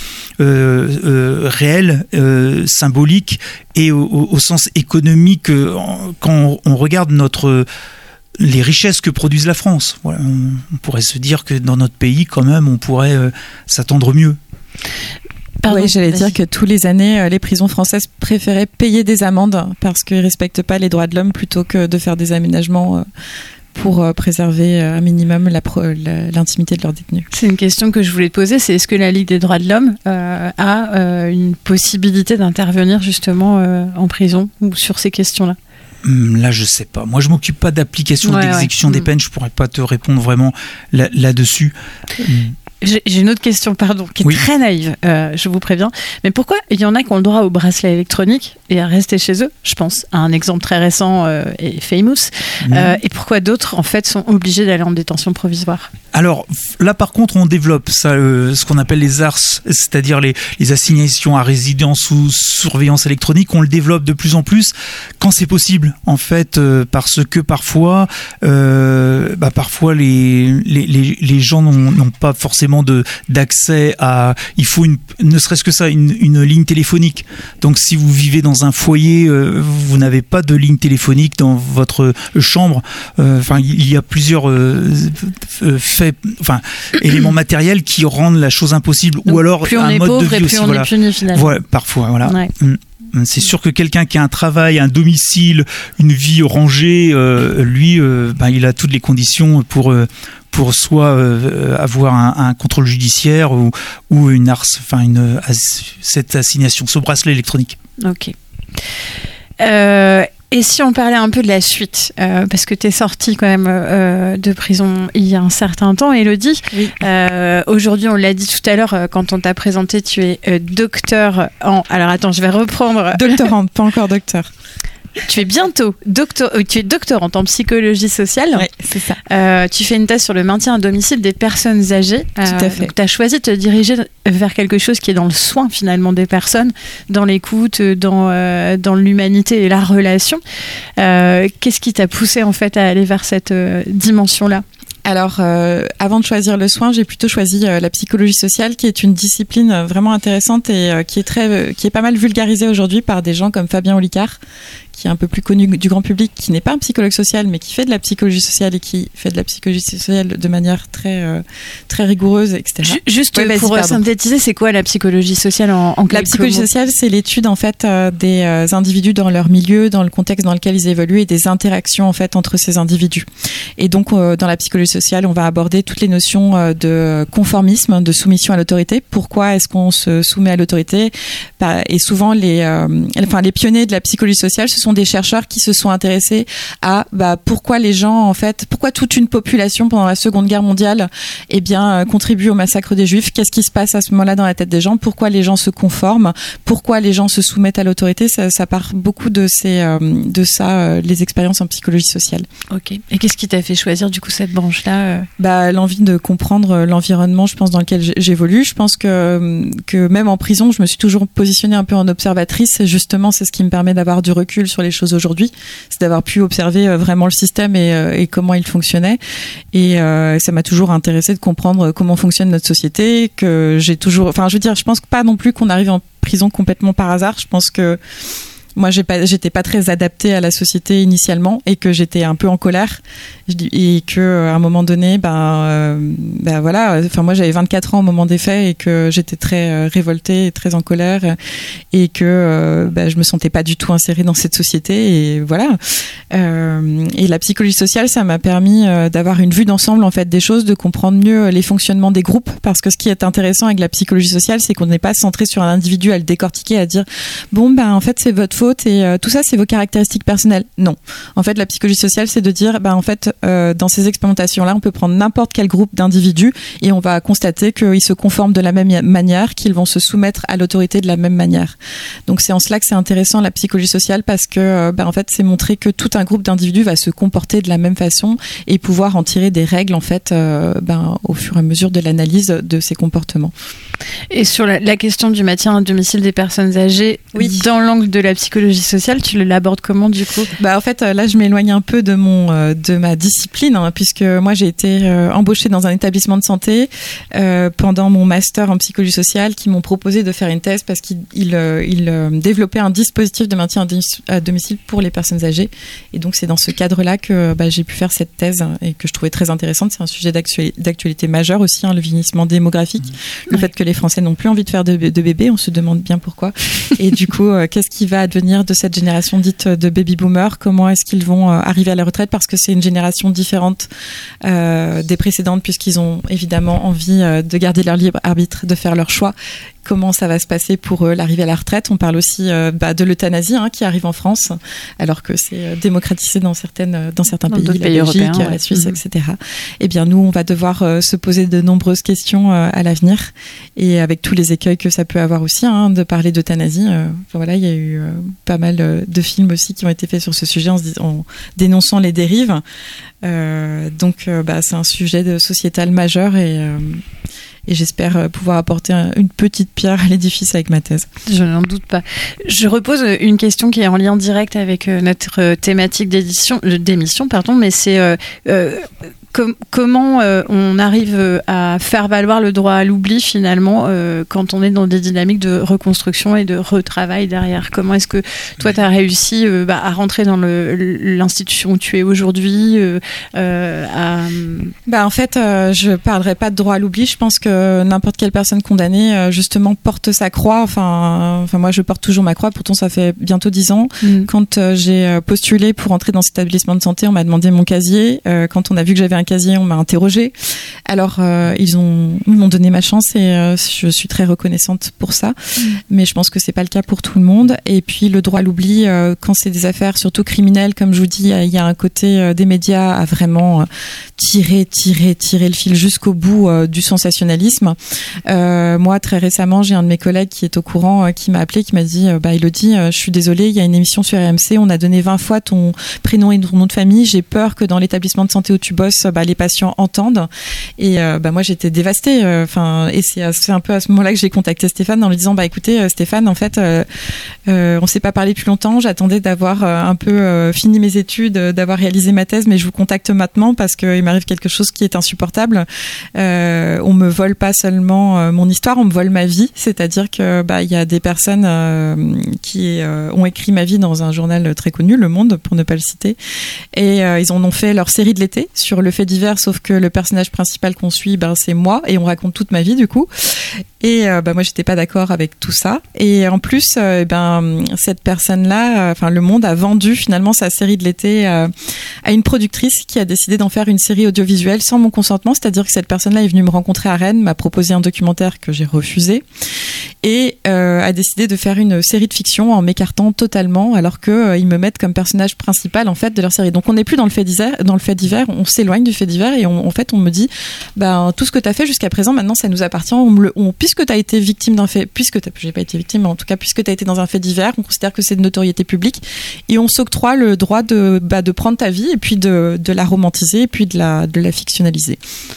euh, réel, euh, symbolique, et au, au, au sens économique, euh, quand on regarde notre les richesses que produise la France. Voilà, on, on pourrait se dire que dans notre pays, quand même, on pourrait euh, s'attendre mieux. Pardon, oui, j'allais vas-y. dire que tous les années, les prisons françaises préféraient payer des amendes parce qu'ils ne respectent pas les droits de l'homme plutôt que de faire des aménagements pour préserver un minimum la, la, l'intimité de leurs détenus. C'est une question que je voulais te poser, c'est est-ce que la Ligue des droits de l'homme euh, a euh, une possibilité d'intervenir justement euh, en prison ou sur ces questions-là ? Là, je sais pas. Moi, je m'occupe pas d'application ouais, d'exécution ouais. des peines. Je pourrais pas te répondre vraiment là, là-dessus. J'ai, j'ai une autre question, pardon, qui est oui. très naïve, euh, je vous préviens. Mais pourquoi il y en a qui ont le droit au bracelet électronique et à rester chez eux ? Je pense à un exemple très récent euh, et famous. Mmh. Euh, et pourquoi d'autres, en fait, sont obligés d'aller en détention provisoire ? Alors là, par contre, on développe ça, euh, ce qu'on appelle les A R S, c'est-à-dire les, les assignations à résidence ou surveillance électronique. On le développe de plus en plus quand c'est possible, en fait, euh, parce que parfois, euh, bah, parfois les, les, les, les gens n'ont, n'ont pas forcément De, d'accès à, il faut une, ne serait-ce que ça, une, une ligne téléphonique. Donc si vous vivez dans un foyer, euh, vous n'avez pas de ligne téléphonique dans votre chambre. Enfin, euh, il y a plusieurs euh, faits, enfin éléments matériels qui rendent la chose impossible. Donc, ou alors plus on un est mode pauvre de vie et plus aussi. on Voilà. est puni finalement. Voilà, parfois, voilà. Ouais. C'est sûr que quelqu'un qui a un travail, un domicile, une vie rangée, euh, lui, euh, ben, il a toutes les conditions pour euh, pour soit euh, avoir un, un contrôle judiciaire ou, ou une A R S, enfin une cette assignation, ce bracelet électronique. Ok. Euh, et si on parlait un peu de la suite, euh, parce que tu es sortie quand même euh, de prison il y a un certain temps, Élodie. Oui. Euh, aujourd'hui, on l'a dit tout à l'heure, quand on t'a présenté, tu es euh, docteur en... Alors attends, je vais reprendre. Doctorante, pas encore docteur. Tu es bientôt doctor, tu es doctorante en psychologie sociale. Oui, c'est ça. Euh, tu fais une thèse sur le maintien à domicile des personnes âgées. Tout à euh, fait. Tu as choisi de te diriger vers quelque chose qui est dans le soin finalement des personnes, dans l'écoute, dans, euh, dans l'humanité et la relation. Euh, qu'est-ce qui t'a poussé en fait à aller vers cette euh, dimension-là ? Alors, euh, avant de choisir le soin, j'ai plutôt choisi euh, la psychologie sociale, qui est une discipline euh, vraiment intéressante et euh, qui est très, euh, qui est pas mal vulgarisée aujourd'hui par des gens comme Fabien Olicard, qui est un peu plus connu du grand public, qui n'est pas un psychologue social, mais qui fait de la psychologie sociale et qui fait de la psychologie sociale de manière très, euh, très rigoureuse, et cetera. Juste ouais, pour pardon. synthétiser, c'est quoi la psychologie sociale en, en La psychologie mots. sociale, c'est l'étude en fait euh, des euh, individus dans leur milieu, dans le contexte dans lequel ils évoluent et des interactions en fait entre ces individus. Et donc, euh, dans la psychologie sociale, on va aborder toutes les notions euh, de conformisme, de soumission à l'autorité. Pourquoi est-ce qu'on se soumet à l'autorité ? Bah, et souvent, les, euh, enfin, les pionniers de la psychologie sociale, ce sont des chercheurs qui se sont intéressés à bah, pourquoi les gens, en fait, pourquoi toute une population pendant la Seconde Guerre mondiale eh bien, euh, contribue au massacre des Juifs. Qu'est-ce qui se passe à ce moment-là dans la tête des gens ? Pourquoi les gens se conforment ? Pourquoi les gens se soumettent à l'autorité ? ça, ça part beaucoup de, ces, euh, de ça, euh, les expériences en psychologie sociale. Ok. Et qu'est-ce qui t'a fait choisir du coup cette branche-là euh... bah, l'envie de comprendre l'environnement, je pense, dans lequel j'évolue. Je pense que, que même en prison, je me suis toujours positionnée un peu en observatrice. Et justement, c'est ce qui me permet d'avoir du recul sur les choses aujourd'hui. C'est d'avoir pu observer vraiment le système et, et comment il fonctionnait. Et euh, ça m'a toujours intéressée de comprendre comment fonctionne notre société. Que j'ai toujours, enfin, je veux dire, je pense pas non plus qu'on arrive en prison complètement par hasard. Je pense que moi, j'ai pas, j'étais pas très adaptée à la société initialement et que j'étais un peu en colère et que à un moment donné, ben, euh, ben voilà. Enfin, moi, j'avais vingt-quatre ans au moment des faits et que j'étais très euh, révoltée et très en colère et que euh, ben, je me sentais pas du tout insérée dans cette société et voilà. Euh, et la psychologie sociale, ça m'a permis euh, d'avoir une vue d'ensemble en fait des choses, de comprendre mieux les fonctionnements des groupes, parce que ce qui est intéressant avec la psychologie sociale, c'est qu'on n'est pas centré sur un individu à le décortiquer, à dire bon ben en fait c'est votre faute et euh, tout ça c'est vos caractéristiques personnelles. Non, en fait la psychologie sociale c'est de dire ben en fait euh, dans ces expérimentations là on peut prendre n'importe quel groupe d'individus et on va constater qu'ils se conforment de la même manière, qu'ils vont se soumettre à l'autorité de la même manière. Donc c'est en cela que c'est intéressant la psychologie sociale, parce que euh, ben en fait c'est montrer que tout un groupe d'individus va se comporter de la même façon et pouvoir en tirer des règles en fait euh, ben au fur et à mesure de l'analyse de ces comportements. Et sur la, la question du maintien à domicile des personnes âgées, oui. dans l'angle de la psychologie sociale, tu l'abordes comment du coup ? Bah en fait là je m'éloigne un peu de mon euh, de ma discipline hein, puisque moi j'ai été euh, embauchée dans un établissement de santé euh, pendant mon master en psychologie sociale, qui m'ont proposé de faire une thèse parce qu'ils ils, euh, ils, euh, développaient un dispositif de maintien à domicile pour les personnes âgées, et donc c'est dans ce cadre-là que bah, j'ai pu faire cette thèse et que je trouvais très intéressante. C'est un sujet d'actualité, d'actualité majeure aussi, hein, le vieillissement démographique, mmh. le ouais. fait que les Français n'ont plus envie de faire de, de bébés, on se demande bien pourquoi. Et du coup, euh, qu'est-ce qui va advenir de cette génération dite de baby boomers ? Comment est-ce qu'ils vont euh, arriver à la retraite ? Parce que c'est une génération différente euh, des précédentes, puisqu'ils ont évidemment envie euh, de garder leur libre arbitre, de faire leur choix. Comment ça va se passer pour eux, l'arrivée à la retraite ? On parle aussi euh, bah, de l'euthanasie hein, qui arrive en France, alors que c'est euh, démocratisé dans, certaines, dans certains dans pays, la pays Belgique, européens, la Suisse, mmh. et cetera. Eh bien, nous, on va devoir euh, se poser de nombreuses questions euh, à l'avenir, et avec tous les écueils que ça peut avoir aussi, hein, de parler d'euthanasie. Euh, enfin, voilà, il y a eu euh, pas mal euh, de films aussi qui ont été faits sur ce sujet en, se dis- en dénonçant les dérives. Euh, donc, euh, bah, c'est un sujet de sociétal majeur, et... Euh, Et j'espère pouvoir apporter un, une petite pierre à l'édifice avec ma thèse. Je n'en doute pas. Je repose une question qui est en lien direct avec notre thématique d'édition, d'émission, pardon, mais c'est euh, euh, com- comment euh, on arrive à faire valoir le droit à l'oubli finalement euh, quand on est dans des dynamiques de reconstruction et de retravail derrière. Comment est-ce que toi tu as réussi euh, bah, à rentrer dans le, l'institution où tu es aujourd'hui euh, euh, à... bah, en fait, euh, je parlerai pas de droit à l'oubli. Je pense que n'importe quelle personne condamnée euh, justement porte sa croix. Enfin, enfin moi je porte toujours ma croix. Pourtant ça fait bientôt dix ans. Mmh. Quand euh, j'ai postulé pour entrer dans cet établissement de santé, on m'a demandé mon casier. Euh, quand on a vu que j'avais un casier, on m'a interrogé. Alors euh, ils ont ils m'ont donné ma chance, et euh, je suis très reconnaissante pour ça. Mmh. Mais je pense que c'est pas le cas pour tout le monde. Et puis le droit à l'oubli, euh, quand c'est des affaires surtout criminelles, comme je vous dis, il y a un côté euh, des médias à vraiment euh, tirer, tirer, tirer le fil jusqu'au bout euh, du sensationnalisme. Euh, moi, très récemment, j'ai un de mes collègues qui est au courant, euh, qui m'a appelé, qui m'a dit euh, bah Elodie, euh, je suis désolée, il y a une émission sur R M C, on a donné vingt fois ton prénom et ton nom de famille, j'ai peur que dans l'établissement de santé où tu bosses, bah, les patients entendent. Et euh, bah moi j'étais dévastée. Enfin, euh, et c'est, c'est un peu à ce moment-là que j'ai contacté Stéphane en lui disant bah écoutez euh, Stéphane, en fait, euh, euh, on s'est pas parlé depuis longtemps, j'attendais d'avoir euh, un peu euh, fini mes études, euh, d'avoir réalisé ma thèse, mais je vous contacte maintenant parce qu'il m'arrive quelque chose qui est insupportable. Euh, on me vole pas seulement euh, mon histoire, on me vole ma vie, c'est-à-dire que bah il y a des personnes euh, qui euh, ont écrit ma vie dans un journal très connu, Le Monde pour ne pas le citer, et euh, ils en ont fait leur série de l'été sur le fait divers, sauf que le personnage principal qu'on suit, ben c'est moi, et on raconte toute ma vie du coup. Et euh, bah moi j'étais pas d'accord avec tout ça, et en plus euh, ben cette personne-là, enfin euh, Le Monde a vendu finalement sa série de l'été euh, à une productrice qui a décidé d'en faire une série audiovisuelle sans mon consentement, c'est-à-dire que cette personne-là est venue me rencontrer à Rennes, m'a proposé un documentaire que j'ai refusé, et euh, a décidé de faire une série de fiction en m'écartant totalement, alors que euh, ils me mettent comme personnage principal en fait de leur série. Donc on n'est plus dans le fait divers, dans le fait divers, on s'éloigne du fait divers, et on, en fait on me dit ben tout ce que tu as fait jusqu'à présent maintenant ça nous appartient, on me le, on, puisque tu as été victime d'un fait, puisque t'as, j'ai pas été victime, mais en tout cas puisque tu as été dans un fait divers, on considère que c'est de notoriété publique, et on s'octroie le droit de bah, de prendre ta vie et puis de de la romantiser et puis de la de la fictionnaliser.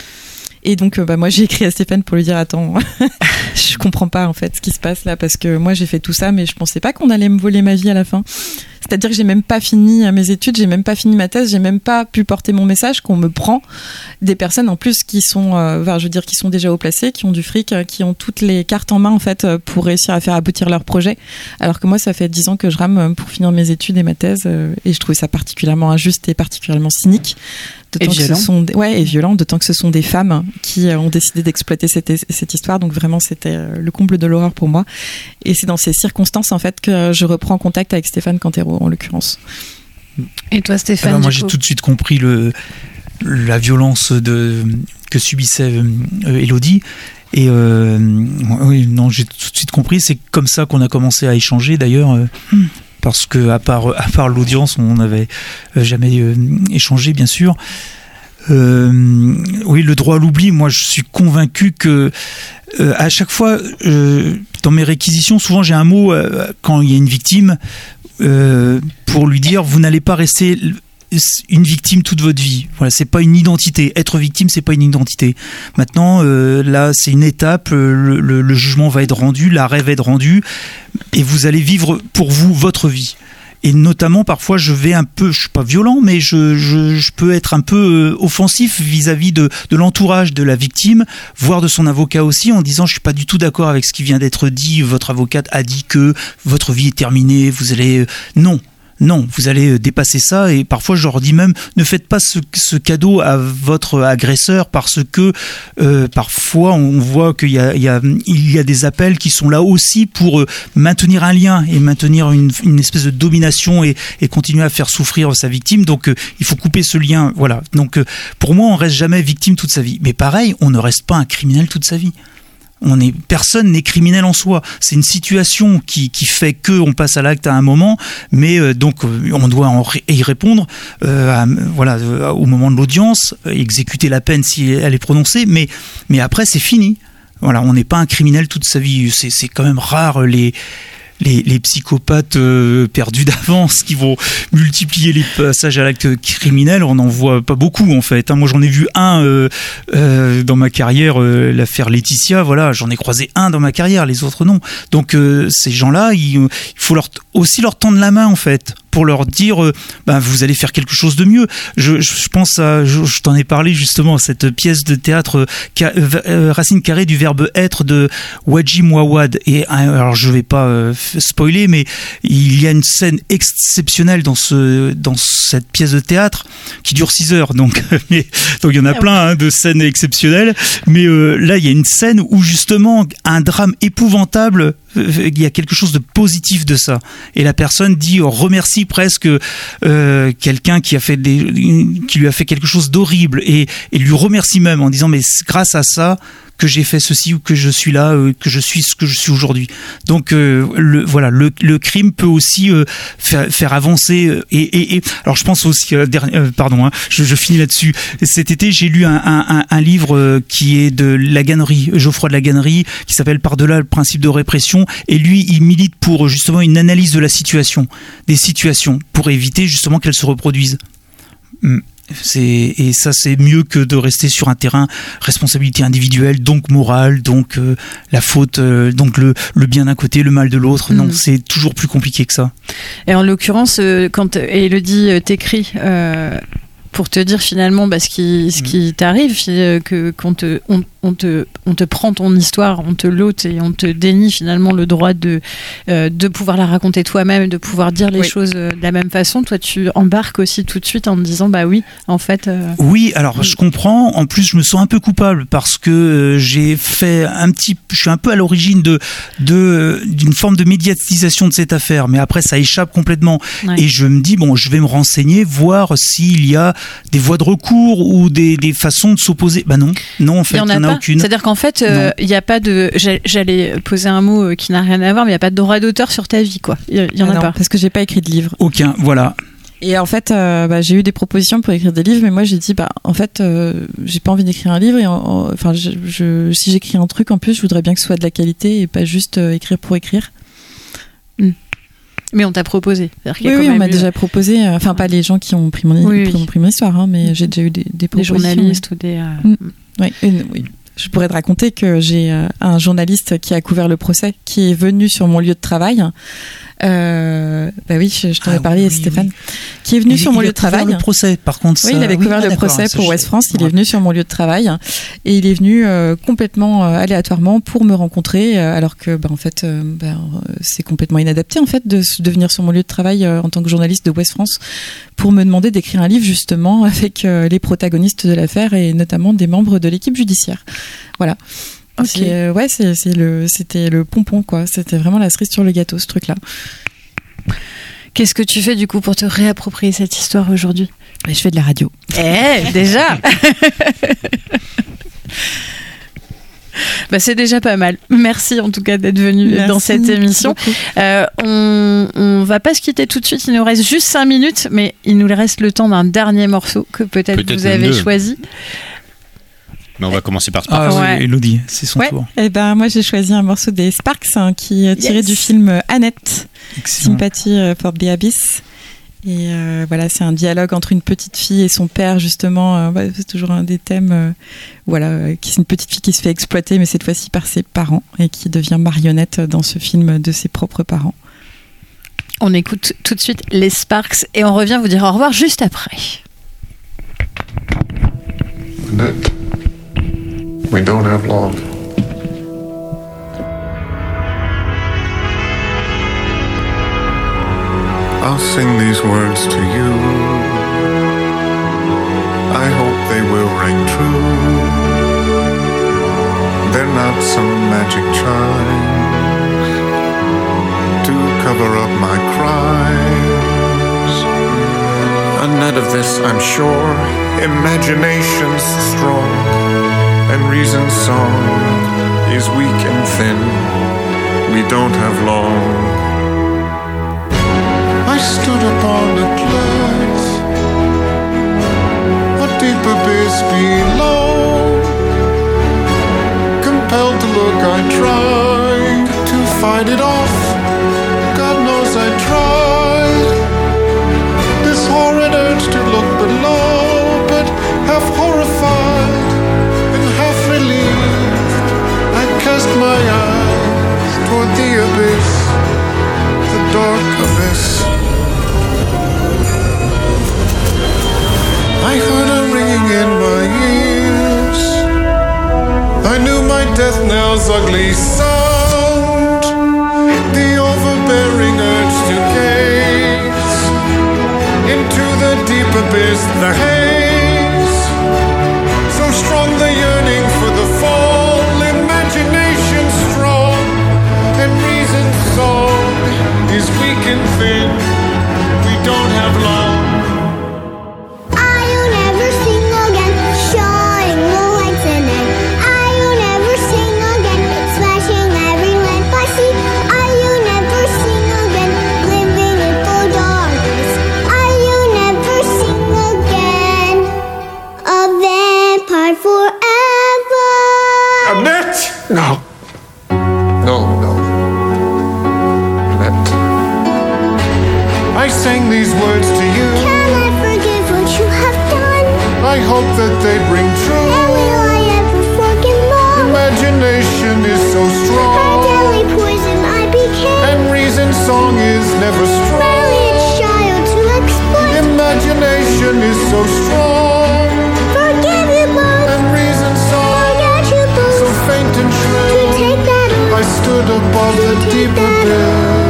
Et donc bah moi j'ai écrit à Stéphane pour lui dire attends, je comprends pas en fait ce qui se passe là, parce que moi j'ai fait tout ça mais je pensais pas qu'on allait me voler ma vie à la fin. C'est-à-dire que j'ai même pas fini mes études, j'ai même pas fini ma thèse, j'ai même pas pu porter mon message, qu'on me prend des personnes en plus qui sont, euh, enfin, je veux dire, qui sont déjà haut placées, qui ont du fric, qui ont toutes les cartes en main en fait pour réussir à faire aboutir leur projet. Alors que moi, ça fait dix ans que je rame pour finir mes études et ma thèse, euh, et je trouvais ça particulièrement injuste et particulièrement cynique. Et violent. Que ce sont des, ouais, et violent, d'autant que ce sont des femmes qui ont décidé d'exploiter cette, cette histoire. Donc vraiment, c'était le comble de l'horreur pour moi. Et c'est dans ces circonstances en fait que je reprends contact avec Stéphane Cantero, en l'occurrence. Et toi, Stéphane? Alors, moi, j'ai tout de suite compris le, la violence de, que subissait euh, Élodie. Et euh, oui, non, j'ai tout de suite compris. C'est comme ça qu'on a commencé à échanger, d'ailleurs. Euh, mm. Parce que à part à part l'audience, on n'avait jamais euh, échangé, bien sûr. Euh, oui, le droit à l'oubli. Moi, je suis convaincu que euh, à chaque fois, euh, dans mes réquisitions, souvent j'ai un mot euh, quand il y a une victime euh, pour lui dire vous n'allez pas rester une victime toute votre vie. Voilà, c'est pas une identité. Être victime, c'est pas une identité. Maintenant, euh, là, c'est une étape. Le, le, le jugement va être rendu, l'arrêt va être rendu, et vous allez vivre pour vous votre vie. Et notamment, parfois, je vais un peu, je suis pas violent, mais je, je, je peux être un peu offensif vis-à-vis de, de l'entourage de la victime, voire de son avocat aussi, en disant je suis pas du tout d'accord avec ce qui vient d'être dit. Votre avocate a dit que votre vie est terminée. Vous allez non. Non, vous allez dépasser ça, et parfois je leur dis même ne faites pas ce, ce cadeau à votre agresseur, parce que euh, parfois on voit qu'il y a, il y, a, il y a des appels qui sont là aussi pour euh, maintenir un lien et maintenir une, une espèce de domination et, et continuer à faire souffrir sa victime. Donc euh, il faut couper ce lien. Voilà. Donc euh, pour moi, on reste jamais victime toute sa vie. Mais pareil, on ne reste pas un criminel toute sa vie. On est, personne n'est criminel en soi. C'est une situation qui, qui fait qu'on passe à l'acte à un moment, mais euh, donc on doit en ré- y répondre euh, à, voilà, euh, au moment de l'audience, exécuter la peine si elle est prononcée, mais, mais après c'est fini. Voilà, on n'est pas un criminel toute sa vie. C'est, c'est quand même rare les... Les, les psychopathes euh, perdus d'avance qui vont multiplier les passages à l'acte criminel. On n'en voit pas beaucoup en fait. Hein. Moi j'en ai vu un euh, euh, dans ma carrière, euh, l'affaire Laetitia, voilà, j'en ai croisé un dans ma carrière, les autres non. Donc euh, ces gens-là, il, il faut leur, aussi leur tendre la main en fait, pour leur dire euh, bah, vous allez faire quelque chose de mieux. Je, je pense à, je, je t'en ai parlé justement, cette pièce de théâtre ca, euh, Racine carrée du verbe être de Wadji Mouawad. Et alors je vais pas euh, spoiler, mais il y a une scène exceptionnelle dans ce dans cette pièce de théâtre qui dure six heures. Donc mais, donc il y en a plein hein, de scènes exceptionnelles, mais euh, là il y a une scène où justement un drame épouvantable, il y a quelque chose de positif de ça, et la personne dit oh, remercie presque euh, quelqu'un qui a fait des, qui lui a fait quelque chose d'horrible, et, et lui remercie même en disant mais c'est grâce à ça que j'ai fait ceci ou que je suis là, euh, que je suis ce que je suis aujourd'hui. Donc euh, le, voilà, le, le crime peut aussi euh, faire, faire avancer. Euh, et, et, et alors je pense aussi, euh, dernier, euh, pardon, hein, je, je finis là-dessus. Cet été, j'ai lu un, un, un livre euh, qui est de Laganerie, Geoffroy de Laganerie, qui s'appelle Par-delà le principe de répression. Et lui, il milite pour justement une analyse de la situation, des situations, pour éviter justement qu'elles se reproduisent. Hum. C'est, et ça c'est mieux que de rester sur un terrain responsabilité individuelle, donc morale, donc euh, la faute, euh, donc le, le bien d'un côté, le mal de l'autre. Mmh. Non, c'est toujours plus compliqué que ça. Et en l'occurrence, euh, quand Élodie euh, t'écrit euh, pour te dire finalement bah, ce qui, ce qui t'arrive, euh, que, qu'on te, on, on, te, on te prend ton histoire, on te l'ôte et on te dénie finalement le droit de, euh, de pouvoir la raconter toi-même, de pouvoir dire les oui. choses de la même façon. Toi, tu embarques aussi tout de suite en te disant bah oui, en fait. Euh... Oui, alors oui. je comprends. En plus, je me sens un peu coupable parce que euh, j'ai fait un petit, je suis un peu à l'origine de, de d'une forme de médiatisation de cette affaire, mais après ça échappe complètement. Ouais. Et je me dis bon, je vais me renseigner, voir s'il y a des voies de recours ou des, des façons de s'opposer. Bah non, non en fait, il n'y en a aucune. C'est-à-dire qu'en fait, il euh, n'y a pas de. J'allais poser un mot qui n'a rien à voir, mais il n'y a pas de droit d'auteur sur ta vie, quoi. Il n'y en ah a non, pas. Parce que j'ai pas écrit de livre. Aucun, voilà. Et en fait, euh, bah, j'ai eu des propositions pour écrire des livres, mais moi j'ai dit, bah, en fait, euh, j'ai pas envie d'écrire un livre. Et en, en, enfin, je, je, si j'écris un truc, en plus, je voudrais bien que ce soit de la qualité et pas juste euh, écrire pour écrire. Mm. Mais on t'a proposé. Oui, oui, on m'a eu... déjà proposé. Enfin, ouais. Pas les gens qui ont pris mon, oui, oui. pris mon histoire, hein, mais mmh. j'ai déjà eu des, des propositions. Des journalistes ouais. ou des. Euh... Mmh. Oui, et, oui. Je pourrais te raconter que j'ai euh, un journaliste qui a couvert le procès, qui est venu sur mon lieu de travail. Euh, bah oui, je, je t'en ai ah, parlé, oui, Stéphane, oui. qui est venu il, sur mon lieu de travail. Il a couvert le procès, par contre. Oui, ça... il avait oui, couvert ah, le procès pour Ouest France. Il est venu sur mon lieu de travail et il est venu euh, complètement euh, aléatoirement pour me rencontrer, euh, alors que, bah, en fait, euh, bah, c'est complètement inadapté en fait de, de venir sur mon lieu de travail euh, en tant que journaliste de Ouest France pour me demander d'écrire un livre justement avec euh, les protagonistes de l'affaire et notamment des membres de l'équipe judiciaire. Voilà. Okay. C'est, euh, ouais, c'est, c'est le, c'était le pompon quoi. C'était vraiment la cerise sur le gâteau ce truc-là. Qu'est-ce que tu fais du coup pour te réapproprier cette histoire aujourd'hui ? Et je fais de la radio. Eh, déjà. Bah, c'est déjà pas mal. Merci en tout cas d'être venu Merci dans cette émission. Euh, on, on va pas se quitter tout de suite. Il nous reste juste cinq minutes, mais il nous reste le temps d'un dernier morceau que peut-être, peut-être vous avez deux. choisi. Mais on va commencer par Sparks. Ah, ouais. Elodie, c'est son ouais. tour. Et ben, moi, j'ai choisi un morceau des Sparks hein, qui est tiré yes. du film Annette, Excellent. Sympathie for the Abyss. Et euh, voilà, c'est un dialogue entre une petite fille et son père, justement. Euh, bah, c'est toujours un des thèmes, euh, voilà, euh, qui c'est une petite fille qui se fait exploiter, mais cette fois-ci par ses parents, et qui devient marionnette dans ce film de ses propres parents. On écoute tout de suite les Sparks et on revient vous dire au revoir juste après. Annette, we don't have long. I'll sing these words to you. I hope they will ring true. They're not some magic chimes to cover up my crimes. And none of this, I'm sure. Imagination's strong, and reason's song is weak and thin. We don't have long. I stood upon a cliff, a deep abyss below. Compelled to look, I tried to fight it off. God knows I tried. This horrid urge to look below, but half horrified and half relieved, I cast my eyes toward the abyss, the dark abyss. I heard a ringing in my ears. I knew my death knell's ugly sound, the overbearing urge to gaze into the deep abyss, the haze. So strong the yearning for the fall, imagination strong, and reason's song is weak and thin. We don't have long. No. No, no. Annette. I sang these words to you. Can I forgive what you have done? I hope that they ring true. And will I ever forget more? Imagination is so strong. A deadly poison I became. And reason's song is never strong. Rarely its child to exploit. Imagination is so strong. Forgive you both. And reason's song. Forget you both. So faint and shrill. I stood above the deep abyss.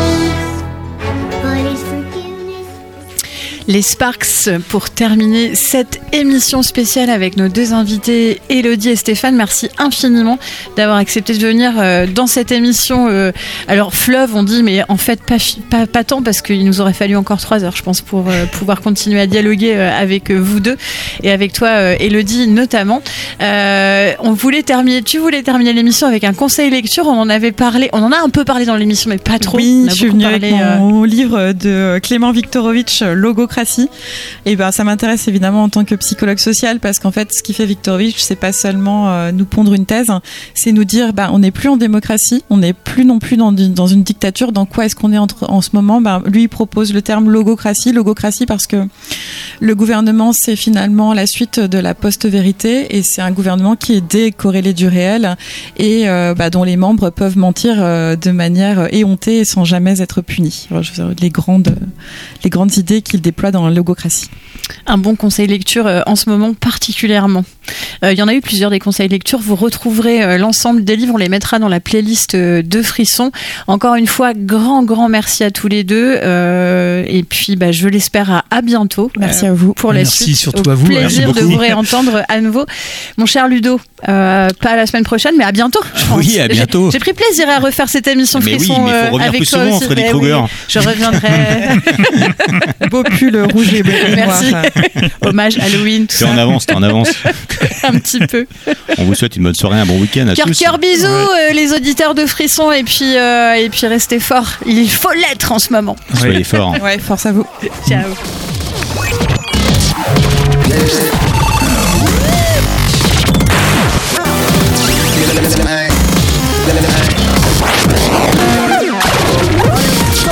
Les Sparks pour terminer cette émission spéciale avec nos deux invités Elodie et Stéphane. Merci infiniment d'avoir accepté de venir euh, dans cette émission. Euh, alors fleuve, on dit, mais en fait pas, pas, pas tant parce qu'il nous aurait fallu encore trois heures, je pense, pour euh, pouvoir continuer à dialoguer euh, avec euh, vous deux et avec toi, euh, Elodie, notamment. Euh, on voulait terminer, tu voulais terminer l'émission avec un conseil lecture. On en avait parlé, on en a un peu parlé dans l'émission, mais pas trop. Oui, on a je suis venue parlé, avec mon euh... livre de Clément Viktorovitch, Logocratie. Et ben ça m'intéresse évidemment en tant que psychologue social parce qu'en fait ce qui fait Viktorovitch c'est pas seulement euh, nous pondre une thèse, c'est nous dire ben on n'est plus en démocratie, on n'est plus non plus dans, dans une dictature. Dans quoi est-ce qu'on est entre, en ce moment? Ben lui il propose le terme logocratie, logocratie parce que le gouvernement c'est finalement la suite de la post-vérité et c'est un gouvernement qui est décorrélé du réel et euh, ben, dont les membres peuvent mentir euh, de manière éhontée et sans jamais être punis. Alors, je veux dire, les grandes les grandes idées qu'il déploie dans la logocratie. Un bon conseil lecture euh, en ce moment particulièrement. Euh, il y en a eu plusieurs des conseils lecture. Vous retrouverez euh, l'ensemble des livres. On les mettra dans la playlist euh, de Frisson. Encore une fois, grand, grand merci à tous les deux. Euh, et puis, bah, je l'espère à, à bientôt merci euh, à vous pour la Merci suite. surtout Au à vous. Plaisir Merci de beaucoup. vous réentendre à nouveau, mon cher Ludo. Euh, pas la semaine prochaine, mais à bientôt. Je pense. Oui, à bientôt. J'ai, j'ai pris plaisir à refaire cette émission Mais oui, Frisson mais il faut euh, revenir avec plus toi souvent, aussi. Freddy Eh Krueger. oui, je reviendrai. beau pull rouge et bleu. et Merci. noir. Hommage Halloween, tout T'es ça. en avance, t'es en avance. Un petit peu. On vous souhaite une bonne soirée, un bon week-end à Cœur, tous. cœur, bisous, euh, les auditeurs de Frisson, et puis, euh, et puis restez forts. Il faut l'être en ce moment. Soyez forts. Ouais, force à vous. Ciao.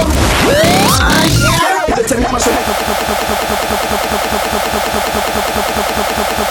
Hey.